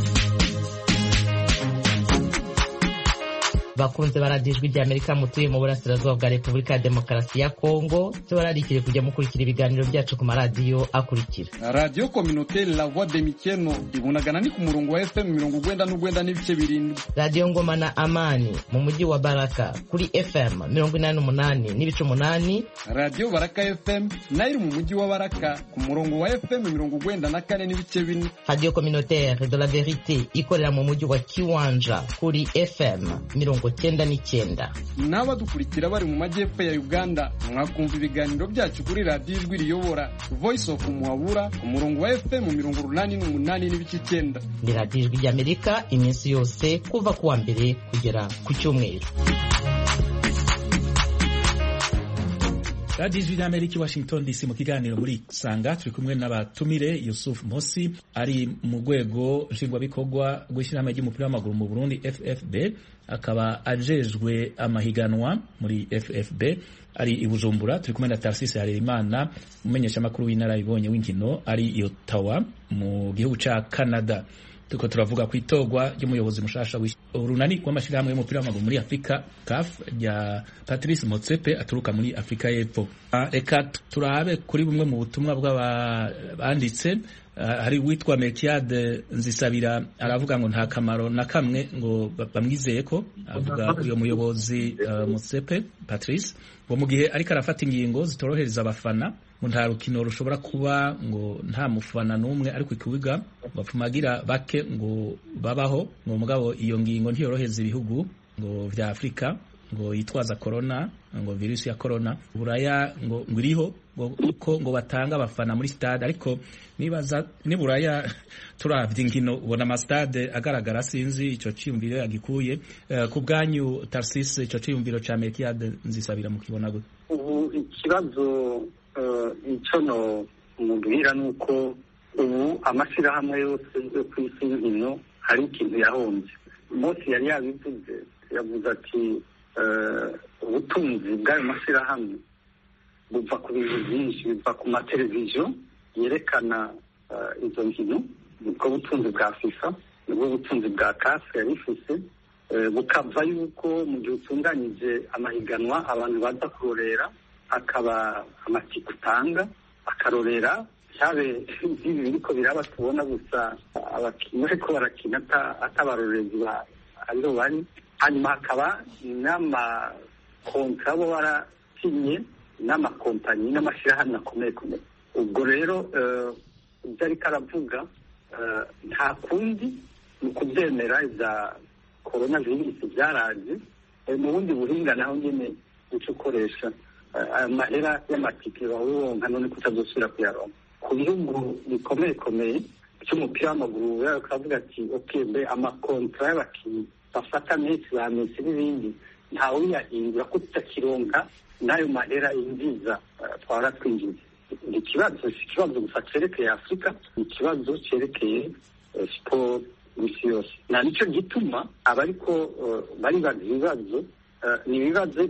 bakunze baradijwe rya Amerika mutuye mu burasirazuba bwa Repubulika ya Demokarasi ya Kongo, cyo bararikire kujya mukurikira ibiganiro byacu ku maradiyo akurikira: Radio Communautaire La Voix de Mikeno ibunagana ni ku murongo wa FM 99 n'ibice birindwi. Radio Ngoma na Amani mu mujyi wa Baraka kuri FM 88 n'ibice 8. Radio Baraka FM nayo mu mujyi wa Baraka ku murongo wa FM 94 n'ibice 4. Radio Communautaire de la Vérité ikorera mu mujyi wa Kiwanja kuri FM 99. N'abadukurikira bari mu majyepfo ya Uganda mwakumva ibiganiro byacu kuri Radio Ijwi Riyobora Voice of Muhabura ku murongo wa FM 88 n'ibice 9. Ni Radio Ijwi ry'Amerika iminsi yose kuva kuwa mbere kugera ku cyumweru. Radio Ijwi ry'Amerika Washington DC mu kiganiro muri Sanga turi kumwe n'abatumire Yusuf Mosi ari mu rwego nshingwabikorwa rw'ishyirahamwe ry'umupira w'amaguru mu Burundi FFB, akaba ajejwe amahiganwa muri FFB ari i Bujumbura. Turi kumwe na Tarsisi Harerimana umumenyesha makuru w'inararibonye w'inkino ari i Ottawa mu gihugu ca Canada. Tuko turavuga ku itogwa ry'umuyobozi mushasha w'urunani rw'amashirahamwe y'umupira w'amaguru muri Afrika CAF ya Patrice Motsepe aturuka muri Afrika y'Epfo. Reka turabe kuri bumwe mu butumwa bw'abanditse. Hari witwa Mekiade Nzisabira aravuga ngo nta kamaro na kamwe ngo bamwizeye ko, avuga uyo muyobozi Motsepe Patrice ngo mu gihe ariko arafata ingingo zitorohereza abafana ngo nta rukino rushobora kuba ngo nta mufana n'umwe ariko ikibuga bapfumagira bake ngo babaho ngo mugabo iyo ngingo ntiyoroheza ibihugu ngo vya Afrika ngo yitwaza corona ngo virusi ya corona buraya ngo iriho ngo batanga abafana muri stade, ariko nibaza ni buraya turavye inkino ubona ama stade agaragara, sinzi ico ciyumviro yagikuye ku bwanyu Tarsisi. Ico ciyumviro ca Mekiade Nzisabira mu kibona gute? Ubu ikibazo ico no mubwira nuko ubu amashirahamwe yose yo kw'isi y'inkino hari ikintu yahomvye. Mose yari yabivuze, yavuze ati ubutunzi bw'ayo mashirahamwe buva ku bintu byinshi, biva ku mateleviziyo yerekana izo nkino, ubwo butunzi bwa FIFA nibwo butunzi bwa CAF yari ifise, bukava yuko mu gihe utunganyije amahiganwa abantu baza kurorera, akaba amatike utanga akarorera cyabe ibi biriko biraba tubona gusa abakinnyi ariko barakina atabarorezi ariho bari. Hanyuma hakaba n'amakontra bo baratinye n'amakompanyi n'amashirahamwe akomeye. Ubwo rero ibyo ariko aravuga nta kundi ni ukubyemera za corona virus byaraje mu bundi buhinga naho nyene uco ukoresha amahera y'amatike bawuronka none kutazosubira kuyaronka ku bihugu bikomeye cy'umupira w'amaguru. Bakavuga ati okay, mbe amakontra y'abakinnyi bafata Messi ba Messi n'ibindi ntawe uyahindura ko tutakironka n'ayo mahera yinjiza twara twinjiza. Ikibazo si ikibazo gusa cerekeye Afrika, ikibazo cerekeye sport isi yose, na nicyo gituma abariko bari bazi ibibazo ni ibibazo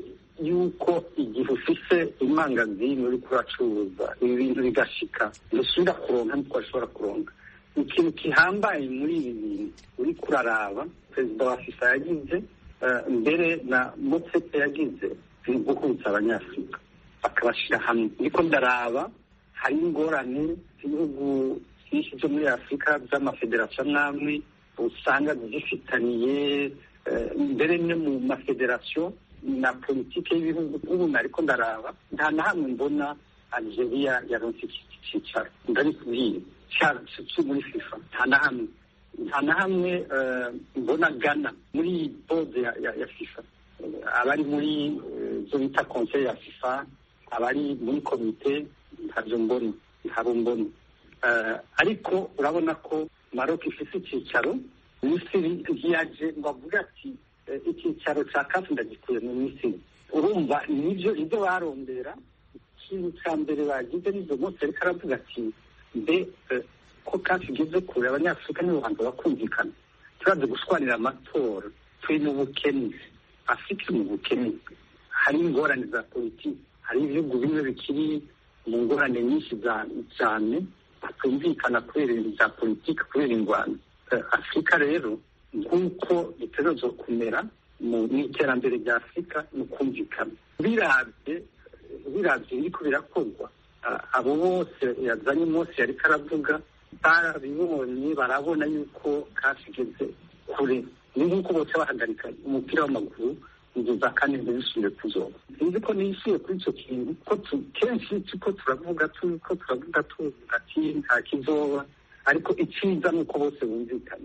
yuko igihe ufise imangazini uri kuracuruza ibi bintu bigashika ntusubira kuronka niko washobora kuronka. Ikintu gihambaye muri ibi bintu uri kuraraba perezida wa FIFA yagize mbere na Motsepe yagize ni guhuza abanyafurika bakabashyira hamwe. Niko ndaraba hari ingorane z'ibihugu byinshi byo muri Afurika by'amafederasiyo n'amwe usanga zifitaniye mbere no mu mafederasiyo na politike y'ibihugu. Ubu nariko ndaraba nta na hamwe mbona Algeria yaronse icyicaro ndabikubwiye cyo muri FIFA, nta na hamwe mbona Ghana muri board ya FIFA, abari muri zo bita conseil ya FIFA, abari muri komite ntabyo mbona. Ariko urabona ko Maroc ifite icyicaro, Misiri ntiyaje ngo avuge ati icyicaro cya CAF ndagikuye mu Misiri. Urumva nibyo ibyo barondera. Ikintu cya mbere bagize nibyo bose ariko aravuga ati mbe ko CAF igeze kure abanyafurika n'ubuhanzi bakumvikana, turaze gushwanira amatora, turi mu bukene, Afurika mu bukene, hari ingorane za politiki, hari ibihugu bimwe bikiri mu ngorane nyinshi cyane batumvikana kubera ibintu bya politiki, kubera ingwano. Afurika rero nk'uko itegerezwa kumera mu iterambere rya Afurika ni ukumvikana. Birabye biriko birakorwa, abo bose yazanye Mose yariko aravuga barabibonye, barabona yuko CAF igeze kure. Ni nk'uko bose bahagarika umupira w'amaguru inzoza kandi ntibisubire kuzoba. Sinzi ko niyishuye kuri icyo kintu ko kenshi tuko turavuga ati nta kizoba, ariko icyiza ni uko bose bumvikanye.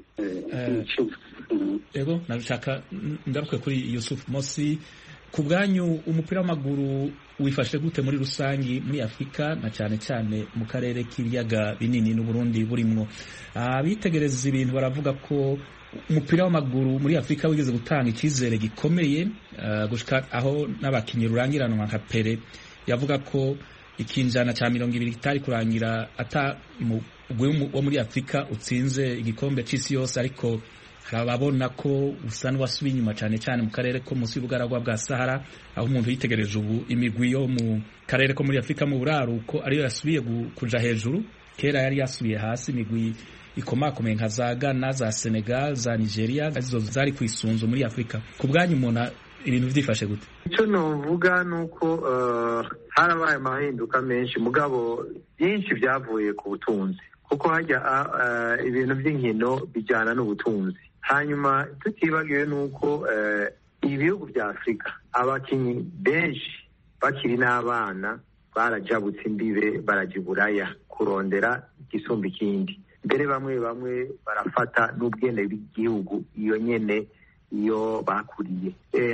Yego nashaka ngaruke kuri Yusuf Mosi, ku bwanyu umupira w'amaguru wifashe gute muri rusangi muri Afurika na cyane cyane mu karere k'ibiyaga binini n'Uburundi burimwo? Abitegereza ibintu baravuga ko umupira w'amaguru muri Afurika wigeze gutanga icyizere gikomeye gushika aho n'abakinyi rurangiranwa nka Pele yavuga ko ikinjana cya 20 kitari kurangira ata wo muri Afurika utsinze igikombe cy'isi yose, ariko harababona ko usa n'uwasubiye inyuma cyane cyane mu karere ko munsi y'ubugaragwa bwa Sahara, aho umuntu yitegereje ubu imigwi yo mu karere ko muri Afurika mu buraruko ariyo yasubiye kuja hejuru. Kera yari yasubiye hasi, imigwi ikomakomeye nka za Ghana, za Senegal, za Nigeria zo zari kwisunzu muri Afurika. Ku bwanyu umuntu ibintu byifashe gute? Icyo novuga nuko harabaye amahinduka menshi, mugabo byinshi byavuye ku butunzi, kuko hajya ibintu by'inkino bijyana n'ubutunzi. Hanyuma tutibagiwe nuko ibihugu bya Afurika abakinyi benshi bakiri n'abana barajabutse imbibe barajya Buraya kurondera igisumba ikindi. Mbere bamwe barafata n'ubwene bw'igihugu iyo nyene iyo bakuriye.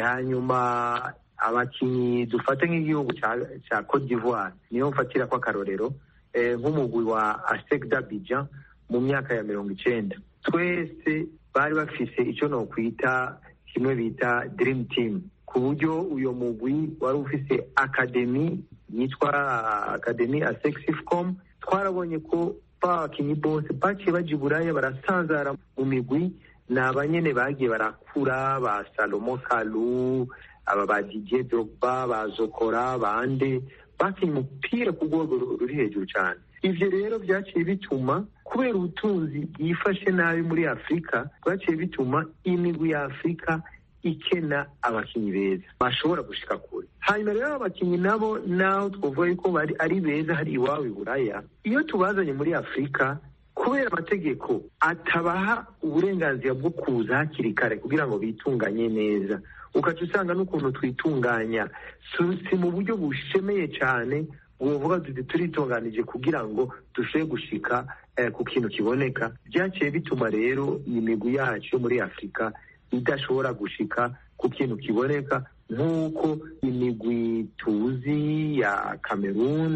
Hanyuma abakinyi dufate nk'igihugu cya Cote d'Ivoire niyo mfatira kwa karorero, nk'umugwi wa ASEC d'Abidjan mu myaka ya 90 twese bari bafise icyo no kwita kimwe bita Dream Team, ku buryo uyo mugwi wari ufise akademi yitwa Academy ASEC SIFCOM. Twarabonye ko abakinyi bose baciye baje Buraya barasanzara mu migwi, n'abanyene bagiye barakura, ba Salomon Kalou, aba ba Didier Drogba, ba Zokora, bande bakinye umupira ku rwego ruri hejuru cyane. Ivyo rero byaciye bituma kubera ubutunzi bwifashe nabi muri Afurika, byaciye bituma imigwi ya Afurika ikena abakinyi beza bashobora gushika kure. Hanyuma rero abakinyi nabo naho twovuga yuko bari ari beza hari iwabo i Buraya, iyo tubazanye muri Afurika kubera amategeko atabaha uburenganzira bwo kuza hakiri kare kugira ngo bitunganye neza, ukaca usanga n'ukuntu twitunganya si mu buryo bushemeye cyane, uvuga turitunganije kugira ngo dushobore gushika ku kintu kiboneka. Byaciye bituma rero iyi migwi yacu muri Afurika idashobora gushika ku kintu kiboneka nk'uko imigwi tuzi ya Cameroon,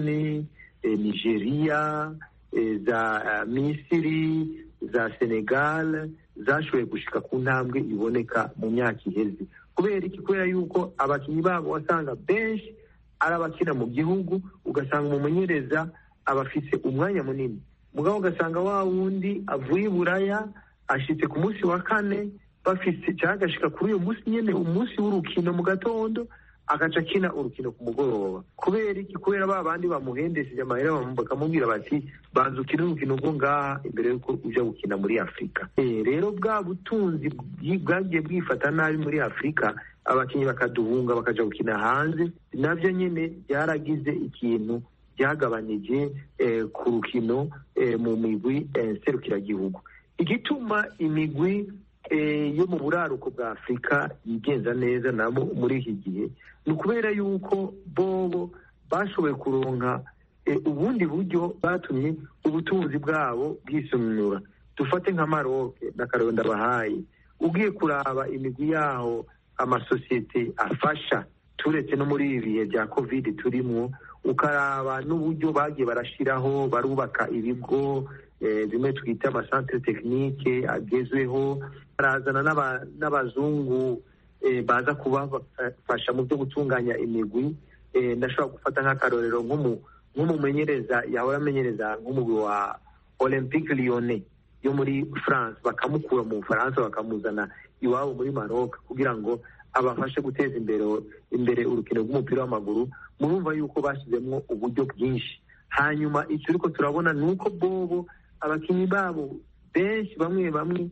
Nigeria, za Misiri, za Senegal zashoboye gushika ku ntambwe iboneka mu myaka iheze. Kubera iki? Kubera yuko abakinyi babo wasanga benshi arabakina mu gihugu, ugasanga umumenyereza abafise umwanya munini, mugabo ugasanga wa wundi avuye Buraya ashitse ku munsi wa kane bafise cyagashika kuri uyu munsi nyene, umunsi w'urukino mu gatondo agaca akina urukino ku mugoroba. Kubera iki? Kubera ba bandi bamuhendesheje amahera bakamubwira bati banza ukine urukino rwo ngaha imbere yuko uja gukina muri Afurika. Rero bwa butunzi bwagiye bwifata nabi muri Afurika, abakinnyi bakaduhunga bakaja gukina hanze, navyo nyene byaragize ikintu byagabanije ku rukino mu migwi serukiragihugu. Igituma imigwi yo mu buraruko bwa Afurika yigenza neza nabo muri iki gihe ni ukubera yuko bobo bashoboye kuronka ubundi buryo batumye ubutunzi bwabo bwisumnura. Dufate nka Maroc n'akarero ndabahaye, ugiye kuraba imigwi yaho amasosiyete afasha, turetse no muri ibi bihe bya covid turimo, ukaraba n'uburyo bagiye barashiraho, barubaka ibigo bimwe twita amasantere tekinike agezweho, barazana n'abazungu baza kubafasha mu byo gutunganya imigwi. Ndashobora gufata nk'akarorero nk'umumenyereza yahora amenyereza nk'umugwi wa Olympique Lyonnais yo muri France, bakamukura mu Bufaransa bakamuzana iwabo muri Maroc kugira ngo abafashe guteza imbere urukino rw'umupira w'amaguru. Murumva yuko bashyizemo uburyo bwinshi. Hanyuma icyo uriko turabona ni uko bobo abakinnyi babo benshi bamwe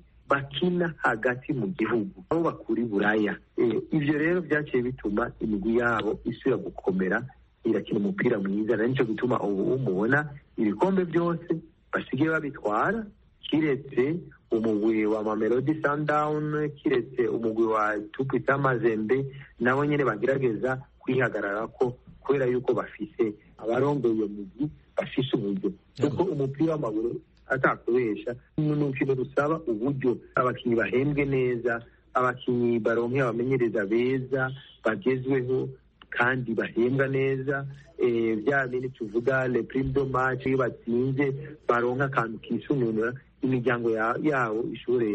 bakina hagati mu gihugu, aho bakura i Buraya. Ivyo rero byaciye bituma imigwi yabo isubira gukomera, irakina umupira mwiza. Na nico gituma ubu mubona ibikombe byose basigaye babitwara, kiretse umugwi wa Mamelodi Sundowns, kiretse umugwi wa Tupisa Mazembe, nabo nyene bagerageza kwihagarara ko kubera yuko bafise abarongoye iyo migwi bafise uburyo. Kuko umupira w'amaguru atakubesha n'urukino rusaba uburyo, abakinnyi bahembwe neza, abakinnyi baronke abamenyereza beza bagezweho kandi bahembwa neza. Bya bindi tuvuga le prime de match, iyo batsinze baronka akantu kisununura, imiryango yabo ishobore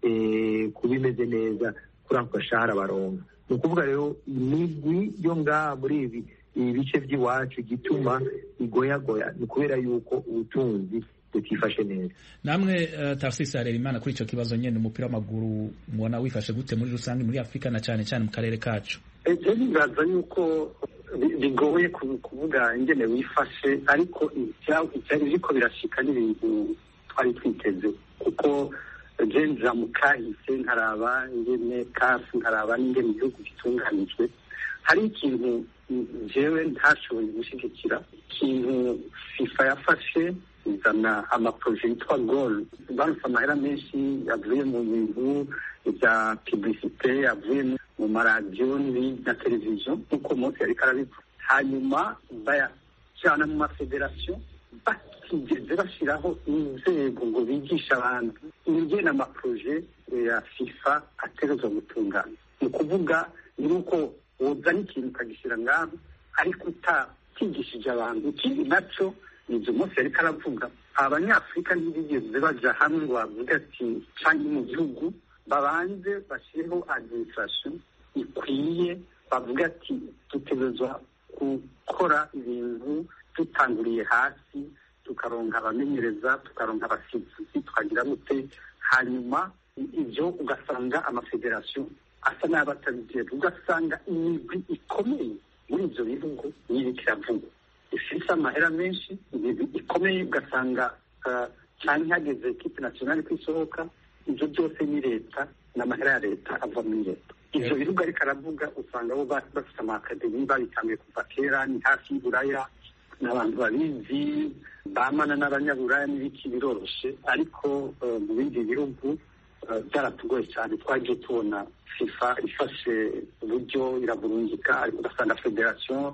kuba imeze neza kuri ako gashahara baronka. Ni ukuvuga rero imigwi yo ngaha muri ibi bice by'iwacu gituma igoyagoya ni kubera yuko ubutunzi butifashe neza. Namwe Tarcisse Harerimana, kuri ico kibazo nyene umupira w'amaguru mubona wifashe gute muri rusange muri Afurika na cyane cyane mu karere kacu? Nibaza yuko bigoye kuvuga ingene wifashe, ariko icyari biriko birashika n'ibintu twari twiteze, kuko genza mu kahise nkaraba ingene kasi nkaraba n'ingene igihugu gitunganijwe. Hari ikintu jewe ntashoboye gushigikira, ikintu FIFA yafashe izana amaproje yitwa Goal, barufite amahera menshi yavuye mu bintu bya publicité, yavuye mu maradiyo na televiziyo nk'uko Mose yariko arabivuga. Hanyuma bayajana mu mafederasiyo, batigeze bashyiraho inzego ngo bigishe abantu ingene amaproje ya FIFA ategerezwa gutungana. Ni ukuvuga ni uko wozana ikintu ukagishyira ngaho ariko utakigishije abantu. Ikindi nacyo nibyo Mose yariko aravuga, abanyafurika ntibigeze baja hamwe ngo bavuge ati canke mu gihugu babanze bashyireho administration ikwiye, bavuga ati dutegerezwa gukora ibintu dutanguriye hasi, tukaronka abamenyereza, tukaronka abasifuzi, tukagira gute. Hanyuma ibyo ugasanga amafederasiyo asa n'abatabigera, ugasanga imigwi ikomeye muri ibyo bihugu n'iriko iravuga ifise amahera menshi, imigwi ikomeye ugasanga cyane hageze equipe nationale kwisohoka. Ibyo byose ni leta n'amahera ya leta ava muri leta. Ivyo bihugu ariko aravuga usanga bo bafite amakademi babitangiye kuva kera, ni hafi y'Iburaya, n'abantu babizi, bamana n'abanyaburaya n'ibiki biroroshe. Ariko mu bindi bihugu byaratugoye cyane. Twagiye tubona FIFA ifashe uburyo iraburungika, ariko ugasanga federation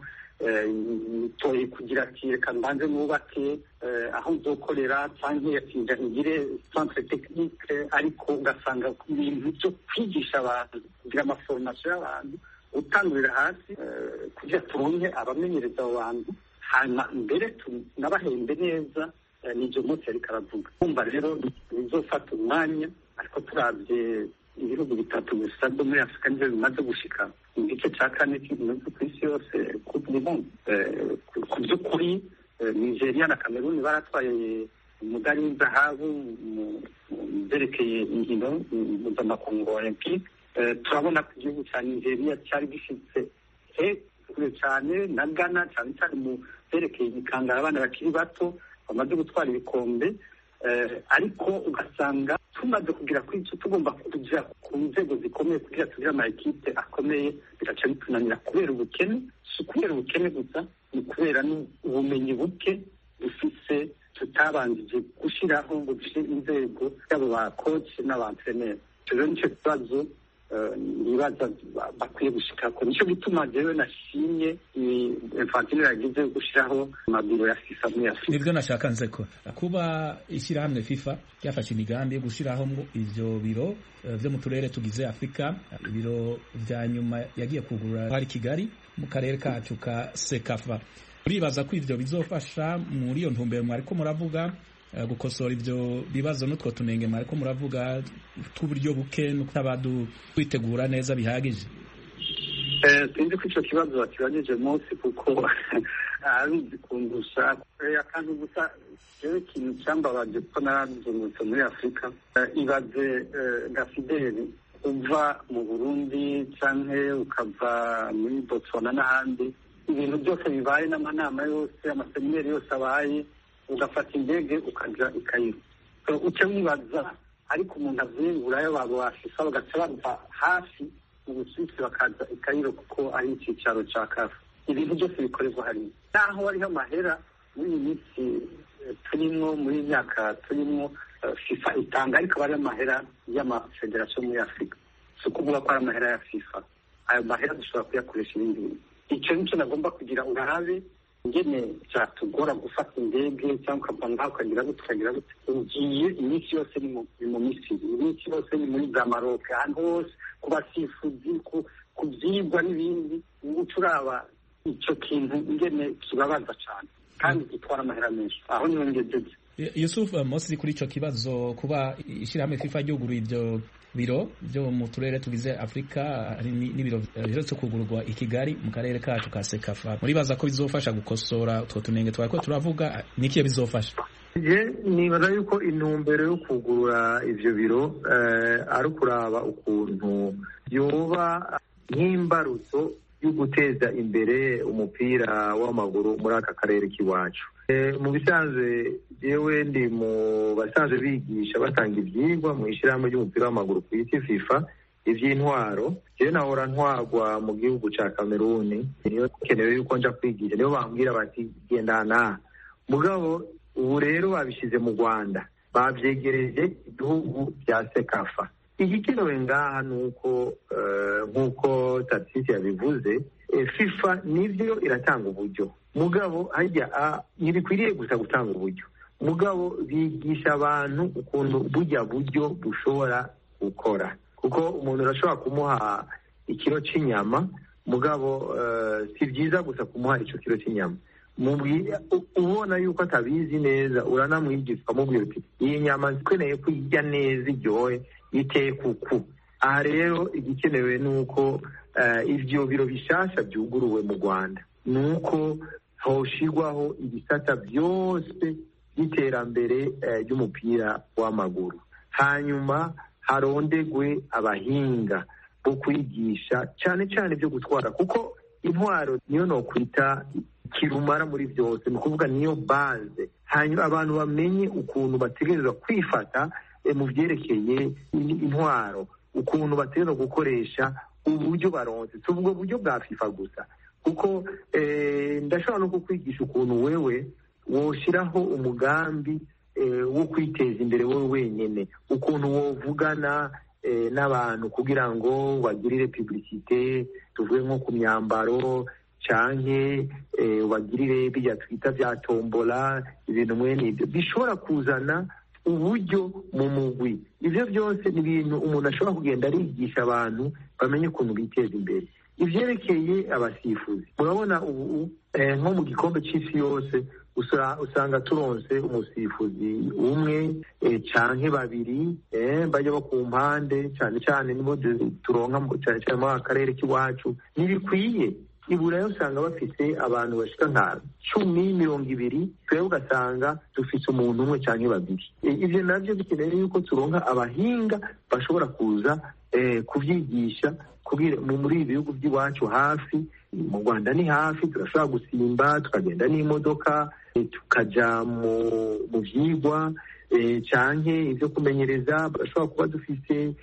itoye kugira ati reka mbanze mwubake aho nzokorera cyangwa yatinda ngire centre technique, ariko ugasanga ibintu byo kwigisha abantu, kugira amaformation y'abantu, utangurira hasi kugira turonke abamenyereza abo bantu, hanyuma mbere tunabahembe neza. Nibyo Mose yariko aravuga. Kumva rero bizofata umwanya, ariko turavye ibihugu bitatu gusa byo muri Afurika nivyo bimaze gushika mu gice cya kane cy'ibihugu ku isi yose coupe du monde. Ku by'ukuri Nigeria na Cameroon baratwaye umudari w'inzahabu mu byerekeye inkino mpuzamakungu Olympique. Turabona ko igihugu cya Nigeria cyari gifite kure cyane na Ghana cyane cyane mu byerekeye imikangara abana bakiri bato bamaze gutwara ibikombe, ariko ugasanga tumaze kugira kuri icyo tugomba kujya ku nzego zikomeye kugira tugire amakipe akomeye, bigaca bitunanira kubera ubukene. Si kubera ubukene gusa, ni kubera ubumenyi buke dufise tutabanjije gushyiraho ngo dushyire inzego y'abo ba coach n'abantreneri. Rero nicyo kibazo nibaza bakwiye gushikako. Nicyo gituma jewe nashimye Infantino yagize gushyiraho amabiro ya FIFA muri Afurika. Nibyo nashaka nze ko kuba ishyirahamwe FIFA ryafashe imigambi yo gushyiraho ivyo biro vyo mu turere tugize Afurika. Ibiro vya nyuma yagiye kugurura hari Kigali mu karere kacu ka Sekafa. Uribaza ko ivyo bizofasha muri iyo ntumbero mwariko muravuga gukosora ivyo bibazo n'utwo tunenge mwariko muravuga tw'uburyo buke n'utabadu kwitegura neza bihagije? Sinzi ko ico kibazo bakibajije munsi kuko abizi kundusha akantu gusa jewe ikintu cambabaje ko narazungurutse muri Afurika. Ibaze Gafideli uva mu Burundi canke ukava muri Botswana n'ahandi, ibintu byose bibaye n'amanama yose amaseminari yose abaye, ugafata indege ukaja i Cairo. Uca wibaza ariko umuntu avuye Buraya babo bafisa bagaca bava hafi mu Busuwisi bakaza i Cairo kuko ari icicaro ca CAF. Ibintu byose bikorerwa hariya, naho hariho amahera muri iyi minsi turimwo, muri iyi myaka turimwo FIFA itanga, ariko bari amahera y'amafederasiyo muri Afurika. Si ukuvuga ko ari amahera ya FIFA. Ayo mahera dushobora kuyakoresha ibindi bintu. Icyo nicyo nagomba kugira urabe ingene byatugora gufata indege cyangwa ukava ngaho ukagira gute ugiye iminsi yose ni mu Misiri, iminsi yose ni muri za Maroc, ahantu hose ku basifuzi, ku byigwa n'ibindi. Uca uraba icyo kintu ingene kibabaza cyane kandi gitwara amahera menshi. Aho niho ngejeje. Yusuf Mosi, kuri icyo kibazo kuba ishyirahamwe FIFA ryuguruye ibyo biro byo mu turere tugize Afurika n'ibiro biherutse kugururwa i Kigali mu karere kacu ka Sekafa, muribaza ko bizofasha gukosora utwo tunenge twariko turavuga? Nikiye bizofasha? Nibaza yuko intumbero yo kugurura ivyo biro ari ukuraba ukuntu yoba nk'imbarutso yo guteza imbere umupira w'amaguru muri aka karere k'iwacu. Mu bisanzwe jewe ndi mu basanzwe bigisha batanga ivyigwa mu ishyirahamwe ry'umupira w'amaguru ku isi FIFA, ivy'intwaro. Jewe nahora ntwagwa mu gihugu ca Kameruni, niyo kenewe yuko nja kwigisha, niyo bambwira bati gendana. Mugabo ubu rero babishize mu Rwanda, bavyegereje ibihugu vya Sekafa. Igikenewe ngaha nuko nk'uko Tatsisi yabivuze, FIFA nivyo iratanga uburyo, mugabo harya ntibikwiriye gusa gutanga uburyo, mugabo bigisha abantu ukuntu burya buryo bushobora gukora. Kuko umuntu urashobora kumuha ikiro c'inyama, mugabo si byiza gusa kumuha ico kiro c'inyama. Ubona yuko atabizi neza uranamwigisha ukamubwira uti iyi nyama nzikeneye kuyirya neza iryohe iteye kuku. Aha rero igikenewe nuko ivyo biro bishasha byuguruwe mu Rwanda nuko hoshirwaho ibisata byose by'iterambere ry'umupira w'amaguru, hanyuma harondegwe abahinga bo kwigisha cyane cyane byo gutwara, kuko intwaro niyo nokwita kirumara muri byose, ni ukuvuga niyo base. Hanyuma abantu bamenye ukuntu bategerezwa kwifata mu byerekeye intwaro, ukuntu bategerezwa gukoresha uburyo baronse, si ubwo buryo bwa FIFA gusa, kuko ndashobora no kukwigisha ukuntu wewe woshiraho umugambi wo kwiteza imbere wowe wenyene, ukuntu wovugana n'abantu kugira ngo bagirire publicité, tuvuge nko ku myambaro canke bagirire bijya twita bya tombola, ibintu mwene ibyo bishobora kuzana uburyo mu mugwi. Ivyo byose ni ibintu umuntu ashobora kugenda arigisha abantu bamenye ukuntu biteza imbere. Ivyerekeye abasifuzi, murabona ubu nko mu gikombe c'isi yose usanga turonse umusifuzi umwe canke babiri bajya bo ku mpande, cane cane nibo turonka cane cane mu akarere k'iwacu. Ntibikwiye. Iburayi usanga bafise abantu bashika nka 10-20, twebwe ugasanga dufise umuntu umwe canke babiri. Ivyo navyo bikeneye yuko turonka abahinga bashobora kuza kuvyigisha muri ibihugu by'iwacu hafi, mu Rwanda ni hafi, turashobora gusimba tukagenda n'imodoka tukaja mu vyigwa canke ivyo kumenyereza. Barashobora kuba dufise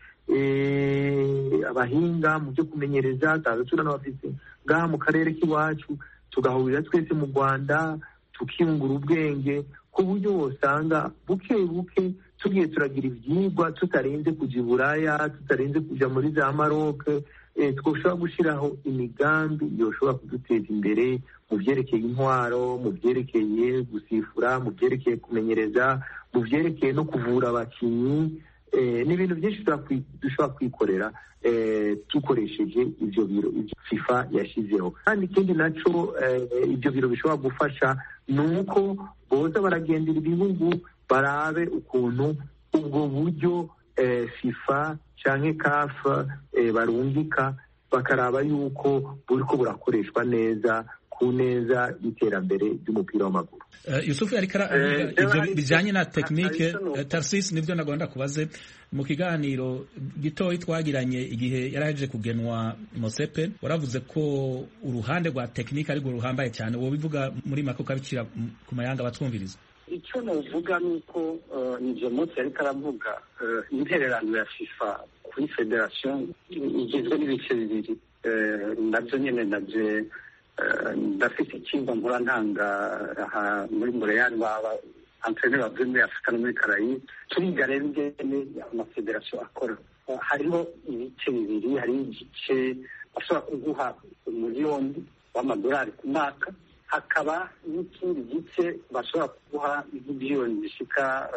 abahinga mu byo kumenyereza tazatura n'abafise ngaha mu karere k'iwacu, tugahurira twese mu Rwanda tukiyungura ubwenge, ku buryo wosanga buke buke tugiye turagira ivyigwa tutarinze kuja i Buraya, tutarinze kuja muri za Maroc. Twoshobora gushiraho imigambi yoshobora kuduteza imbere mu vyerekeye intwaro, mu vyerekeye gusifura, mu vyerekeye kumenyereza, mu vyerekeye no kuvura abakinyi. Ni ibintu byinshi dushobora kwikorera dukoresheje ivyo biro FIFA yashizeho. Kandi ikindi naco ivyo biro bishobora gufasha ni uko boza baragendera ibihugu barabe ukuntu ubwo buryo FIFA canke CAF barungika, bakaraba yuko buriko burakoreshwa neza ku neza y'iterambere ry'umupira w'amaguru. Yusufu yariko ivyo bijanye na tekinike. Tarsis, nivyo nagomba kubaze mu kiganiro gitoyi twagiranye igihe yaraje kugenwa Motsepe, waravuze ko uruhande rwa tekinike ari rwo ruhambaye cyane. Wowe bivuga muri make ukabicira ku mayanga batwumviriza. Icyo novuga nuko ivyo Motse yariko aravuga, intererano ya FIFA kuri federation igizwe n'ibice bibiri. Navyo nyene navyo ndafite icyumba nkora ntanga muri Montreal baba entraîneur bavuye muri Afurika no muri Caraïbes. Turiga rero ingene amafederasiyo akora. Hariho ibice bibiri, hari igice bashobora kuguha umuliyoni w'amadolari ku mwaka, hakaba n'ikindi gice bashobora kuguha miliyoni zishika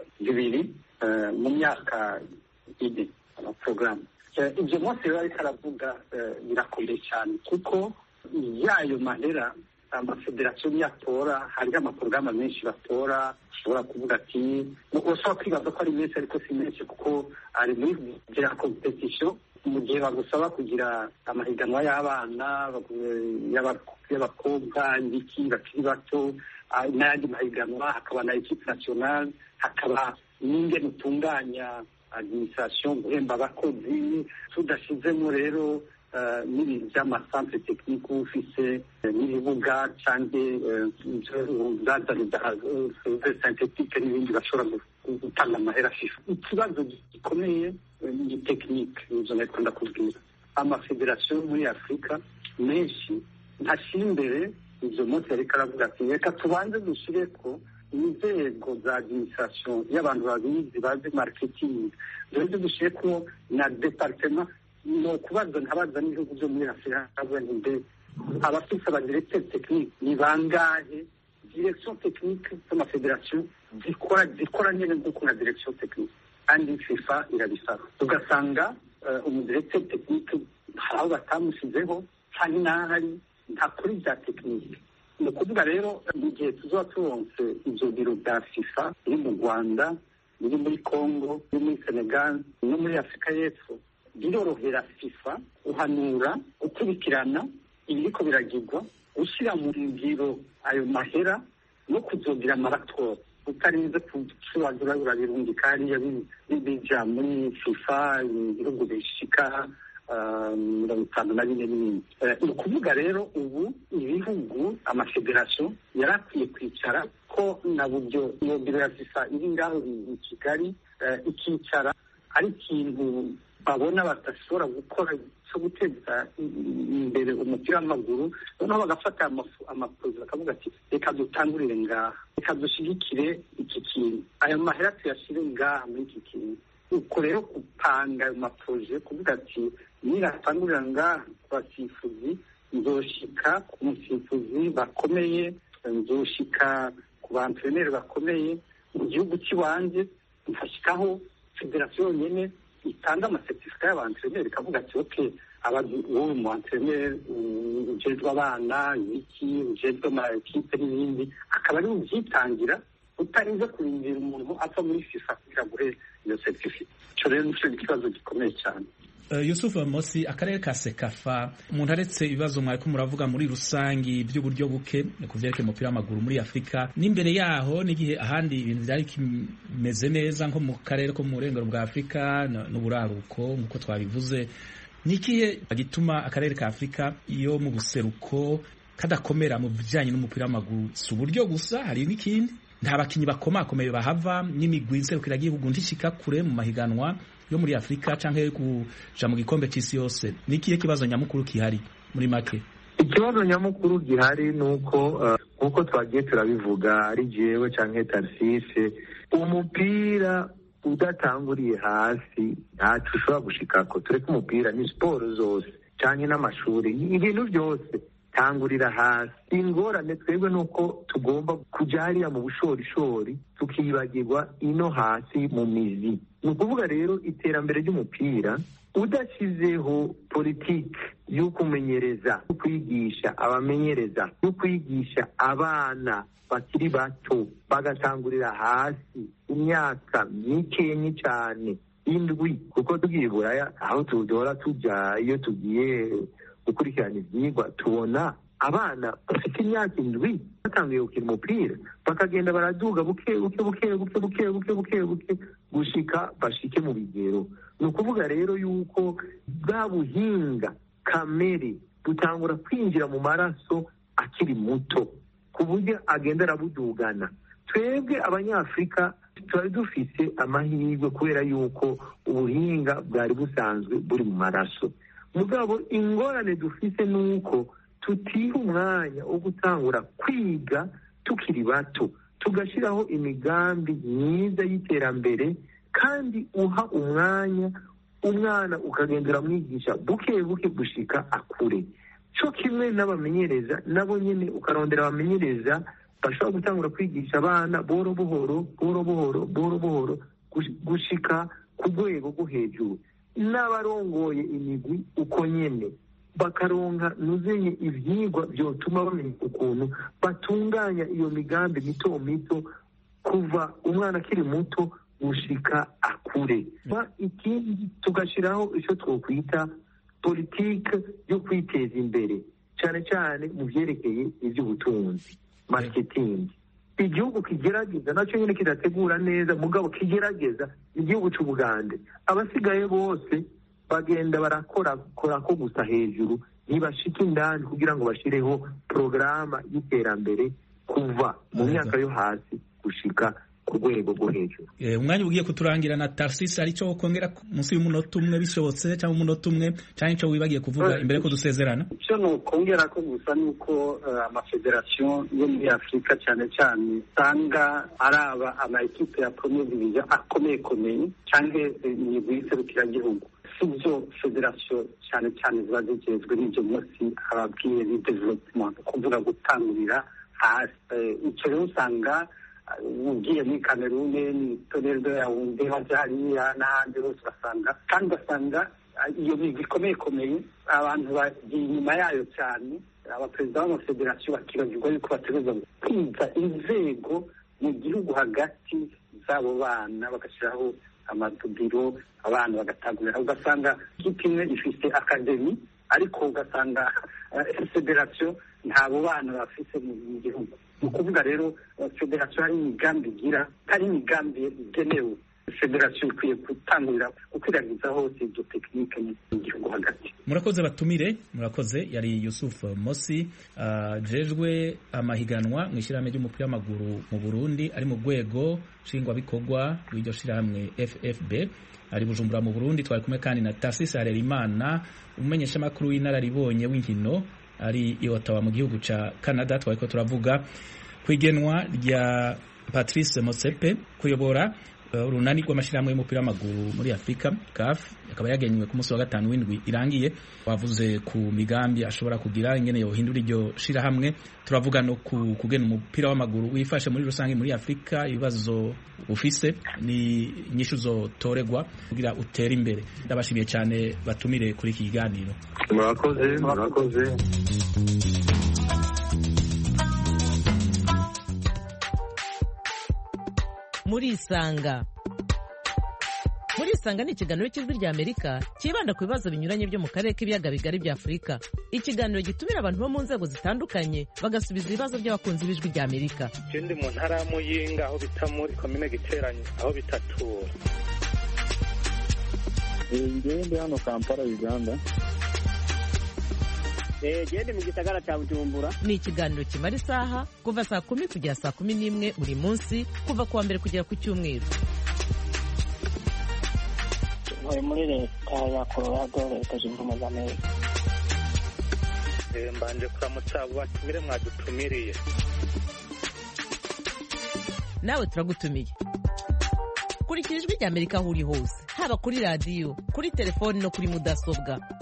2 mu myaka ine porogaramu. Ibyo Mose rero ariko aravuga birakomeye cyane, kuko yayo mahera amafederasiyo yatora, hariho amaporogaramu menshi batora. Ushobora kuvuga ati, ushobora kwibaza ko ari menshi ariko si menshi, kuko ari muri gira competition. Mu gihe bagusaba kugira amahiganwa y'abana y'abakobwa n'iki bakiri bato, n'ayandi mahiganwa, hakaba na equipe nationale, hakaba n'ingene utunganya administration, guhemba abakozi. Tudashizemo rero n'ibintu by'amasantre tekinike ufise n'ibibuga canke synthetique n'ibindi bashobora gutanga amahera FIFA. Ikibazo gikomeye ni tekinike. Nizo nariko ndakubwira, amafederasiyo muri Afurika menshi ntashyira imbere ivyo Mose yariko aravuga ati reka tubanze dushireko inzego za administration y'abantu babizi bazi marketing, duheze dushireko na departement. No kubaza ntabaza n'ibihugu byo muri Afurika nde abafise abadirecteur technique ni bangahe, direction technique z'amafederasiyo zikora nyene nk'uko na direction technique, kandi FIFA irabisaba. Tugasanga umudirecteur technique hari aho batamusizeho kandi n'ahari ntakuri bya tekinike. Ni ukuvuga rero mu gihe tuzoba turonse ivyo biro bya FIFA biri mu Rwanda, biri muri Congo, biri muri Senegal no muri Afurika y'Epfo, birorohera FIFA uhanura, gukurikirana ibiriko biragirwa, gushyira mu ngiro ayo mahera no kuzogira amaratora, utarinze kucuragura urabirungika hariya bija muri FIFA ibihugu bishika 54 n'ibindi. Ni ukuvuga rero ubu ibihugu amafederasiyo yarakwiye kwicara ko na buryo iyo biro ya FIFA iri ngaho i Kigali ikicara ari ikintu babona badashobora gukora cyo guteza imbere umupira w'amaguru, noneho bagafata amaproje bakavuga ati reka dutangurire ngaha, reka dushyigikire iki kintu, ayo mahera tuyashyire ngaha muri iki kintu. Uko rero gupanga ayo maproje, kuvuga ati niratangurira ngaha ku basifuzi, nzoshika ku musifuzi bakomeye, nzoshika ku bantreneri bakomeye mu gihugu cy'iwanje, nkashyikaho federasiyo nyene itanga amasertifika y'abantreneri, ikavuga ati okay, wowe mu antreneri ujejwe abana iki, ujejwe amakipe n'ibindi, akaba ari ubyitangira utarinze kurindira umuntu ava muri FIFA kugira guhe iyo certificate. Ico rero nico ikibazo gikomeye cyane. Yusufu Mosi, akarere ka Sekafa, umuntu aretse ibibazo mwariko muravuga muri rusangi by'uburyo buke ku vyerekeye umupira w'amaguru muri Afurika, n'imbere yaho n'igihe ahandi ibintu byari kimeze neza nko mu karere ko mu burengero bwa Afurika n'uburaruko nk'uko twabivuze, nikihe gituma akarere ka Afrika iyo mu buseruko kadakomera mu bijanye n'umupira w'amaguru? Si uburyo gusa, hari n'ikindi, nta bakinyi bakomakomeye bahava, n'imigwi nserukiragihugu ntishika kure mu mahiganwa yo muri Afrika canke kuja mu gikombe c'isi yose. Nikihe kibazo nyamukuru kihari muri make? Ikibazo nyamukuru gihari nuko nkuko twagiye turabivuga ari jewe canke Tarsise, umupira udatanguriye hasi ntacu ushobora gushikako. Tureke umupira, ni siporo zose canke n'amashuri, ibintu byose tangurira hasi. Ingorane twebwe nuko tugomba kuja hariya mu bushorishori tukibagirwa ino hasi mu mizi. Ni ukuvuga rero iterambere ry'umupira udashyizeho politiki yo kumenyereza, yo kwigisha abamenyereza, yo kwigisha abana bakiri bato bagatangurira hasi imyaka mikenyi cyane, 7, kuko tugiye Buraya aho tudora tuja, iyo tugiye gukurikirana ivyigwa tubona abana bafite imyaka 7 batangiye gukina umupira, bakagenda baraduga buke gushika bashike mu bigero. Ni ukuvuga rero yuko bwa buhinga kamere butangura kwinjira mu maraso akiri muto, ku buryo agenda arabudugana. Twebwe abanyafrika twari dufise amahirwe kubera yuko ubuhinga bwari busanzwe buri mu maraso. Mugabo ingorane dufise nuko tutiha umwanya wo gutangura kwiga tukiri bato, tugashiraho imigambi myiza y'iterambere, kandi uha umwanya umwana ukagendera mwigisha buke gushika akure. Cyo kimwe n'abamenyereza nabo nyene ukarondera abamenyereza bashobora gutangura kwigisha abana boro buhoro gushika ku rwego rwo hejuru. N'abarongoye imigwi uko nyene bakaronka nuzenye ivyigwa byotuma bamenya ukuntu batunganya iyo migambi mito kuva umwana akiri muto gushika akure. Ikindi tugashiraho ico twokwita politike yo kwiteza imbere, cyane cyane mu vyerekeye ivy'ubutunzi, marketing. Igihugu kigerageza nacyo nyine kidategura neza, mugabo kigerageza igihugu c'Ubugande. Abasigaye bose bagenda barakora ko gusa hejuru, ntibashika indani kugira ngo bashireho programa y'iterambere kuva mu myaka yo hasi gushika ku rwego rwo hejuru. Umwanya ugiye kuturangira na Tarsise, ari cyo kongera munsi y'umunota umwe bishobotse, cyangwa umunota umwe, cyangwa icyo wibagiye kuvuga imbere ko dusezerana? Icyo no kongera ko gusa nuko amafederation yo muri Afrika cyane cyane usanga araba ama equipe ya première division akomeye cyangwa imigwi iserukiragihugu. Sibyo federation cyane ziba zigezwe n'ibyo munsi ababwiye ni development, kuvuga gutangurira hasi. Icyo rero usanga ugiye muri Kamerune, ni Toledo, Yaounde, hariya n'ahandi hose ugasanga iyo migwi ikomeye abantu bagiye inyuma yayo cyane. Abaperezida b'amafederasiyo bakibagirwa yuko bategereza kwiga inzego mu gihugu hagati z'abo bana, bagashyiraho amadubiro, abana bagatangurira. Ugasanga ikipe imwe ifite akademi, ariko ugasanga federasiyo ntabo bana bafise mu gihugu. Ni ukuvuga rero federasiyo hari imigambi igira, hari imigambi igenewe. Federasiyo ikwiye gutangurira gukwiragiza hose ibyo tekinike mu gihugu hagati. Murakoze batumire, murakoze. Yari Yusuf Mosi jejwe amahiganwa mu ishyirahamwe ry'umupira w'amaguru mu Burundi, ari mu rwego nshingwabikorwa rw'iryo shyirahamwe FFB, ari Bujumbura mu Burundi. Twari kumwe kandi na Tarsise Harerimana, umumenyeshamakuru w'inararibonye w'inkino, ari i Ottawa mu gihugu ca Canada. Twari ko turavuga kwigenwa rya Patrice Motsepe kuyobora urunani rw'amashyirahamwe y'umupira w'amaguru muri Afrika CAF, akaba yagenywe ku munsi wa 5 w'indwi irangiye. Wavuze ku migambi ashobora kugira ingene yohindura iryo shirahamwe. Turavuga no kugena umupira w'amaguru wifashe muri rusange muri Afrika, ibibazo ufise ni nyishu zotoregwa kugira utere imbere. Ndabashimiye cyane batumire kuri iki kiganiro. Murakoze. Murisanga ni ikiganiro cy'Ijwi rya Amerika kibanda ku bibazo binyuranye byo mu karere k'ibiyaga bigari bya Afurika. Ikiganiro gitumira abantu bo mu nzego zitandukanye bagasubiza ibibazo by'abakunzi b'Ijwi rya Amerika. Ikindi mu ntara ya Muyinga aho bita muri komine Giteranyi, aho bitatura. ngende hano Kampala Uganda. Gende mu gisagara cya Bujumbura. Ni ikiganiro kimara isaha kuva saa 10 kugera saa 11 buri munsi kuva kuwa mbere kugera ku cyumweru. Muri leta ya Colorado leta zunze ubumwe za Amerika. Mbanje kuramutsa batumire mwadutumiriye. Nawe turagutumiye. Kurikira Ijwi ry'Amerika aho uri hose, haba kuri radio, kuri telefoni no kuri mudasobwa.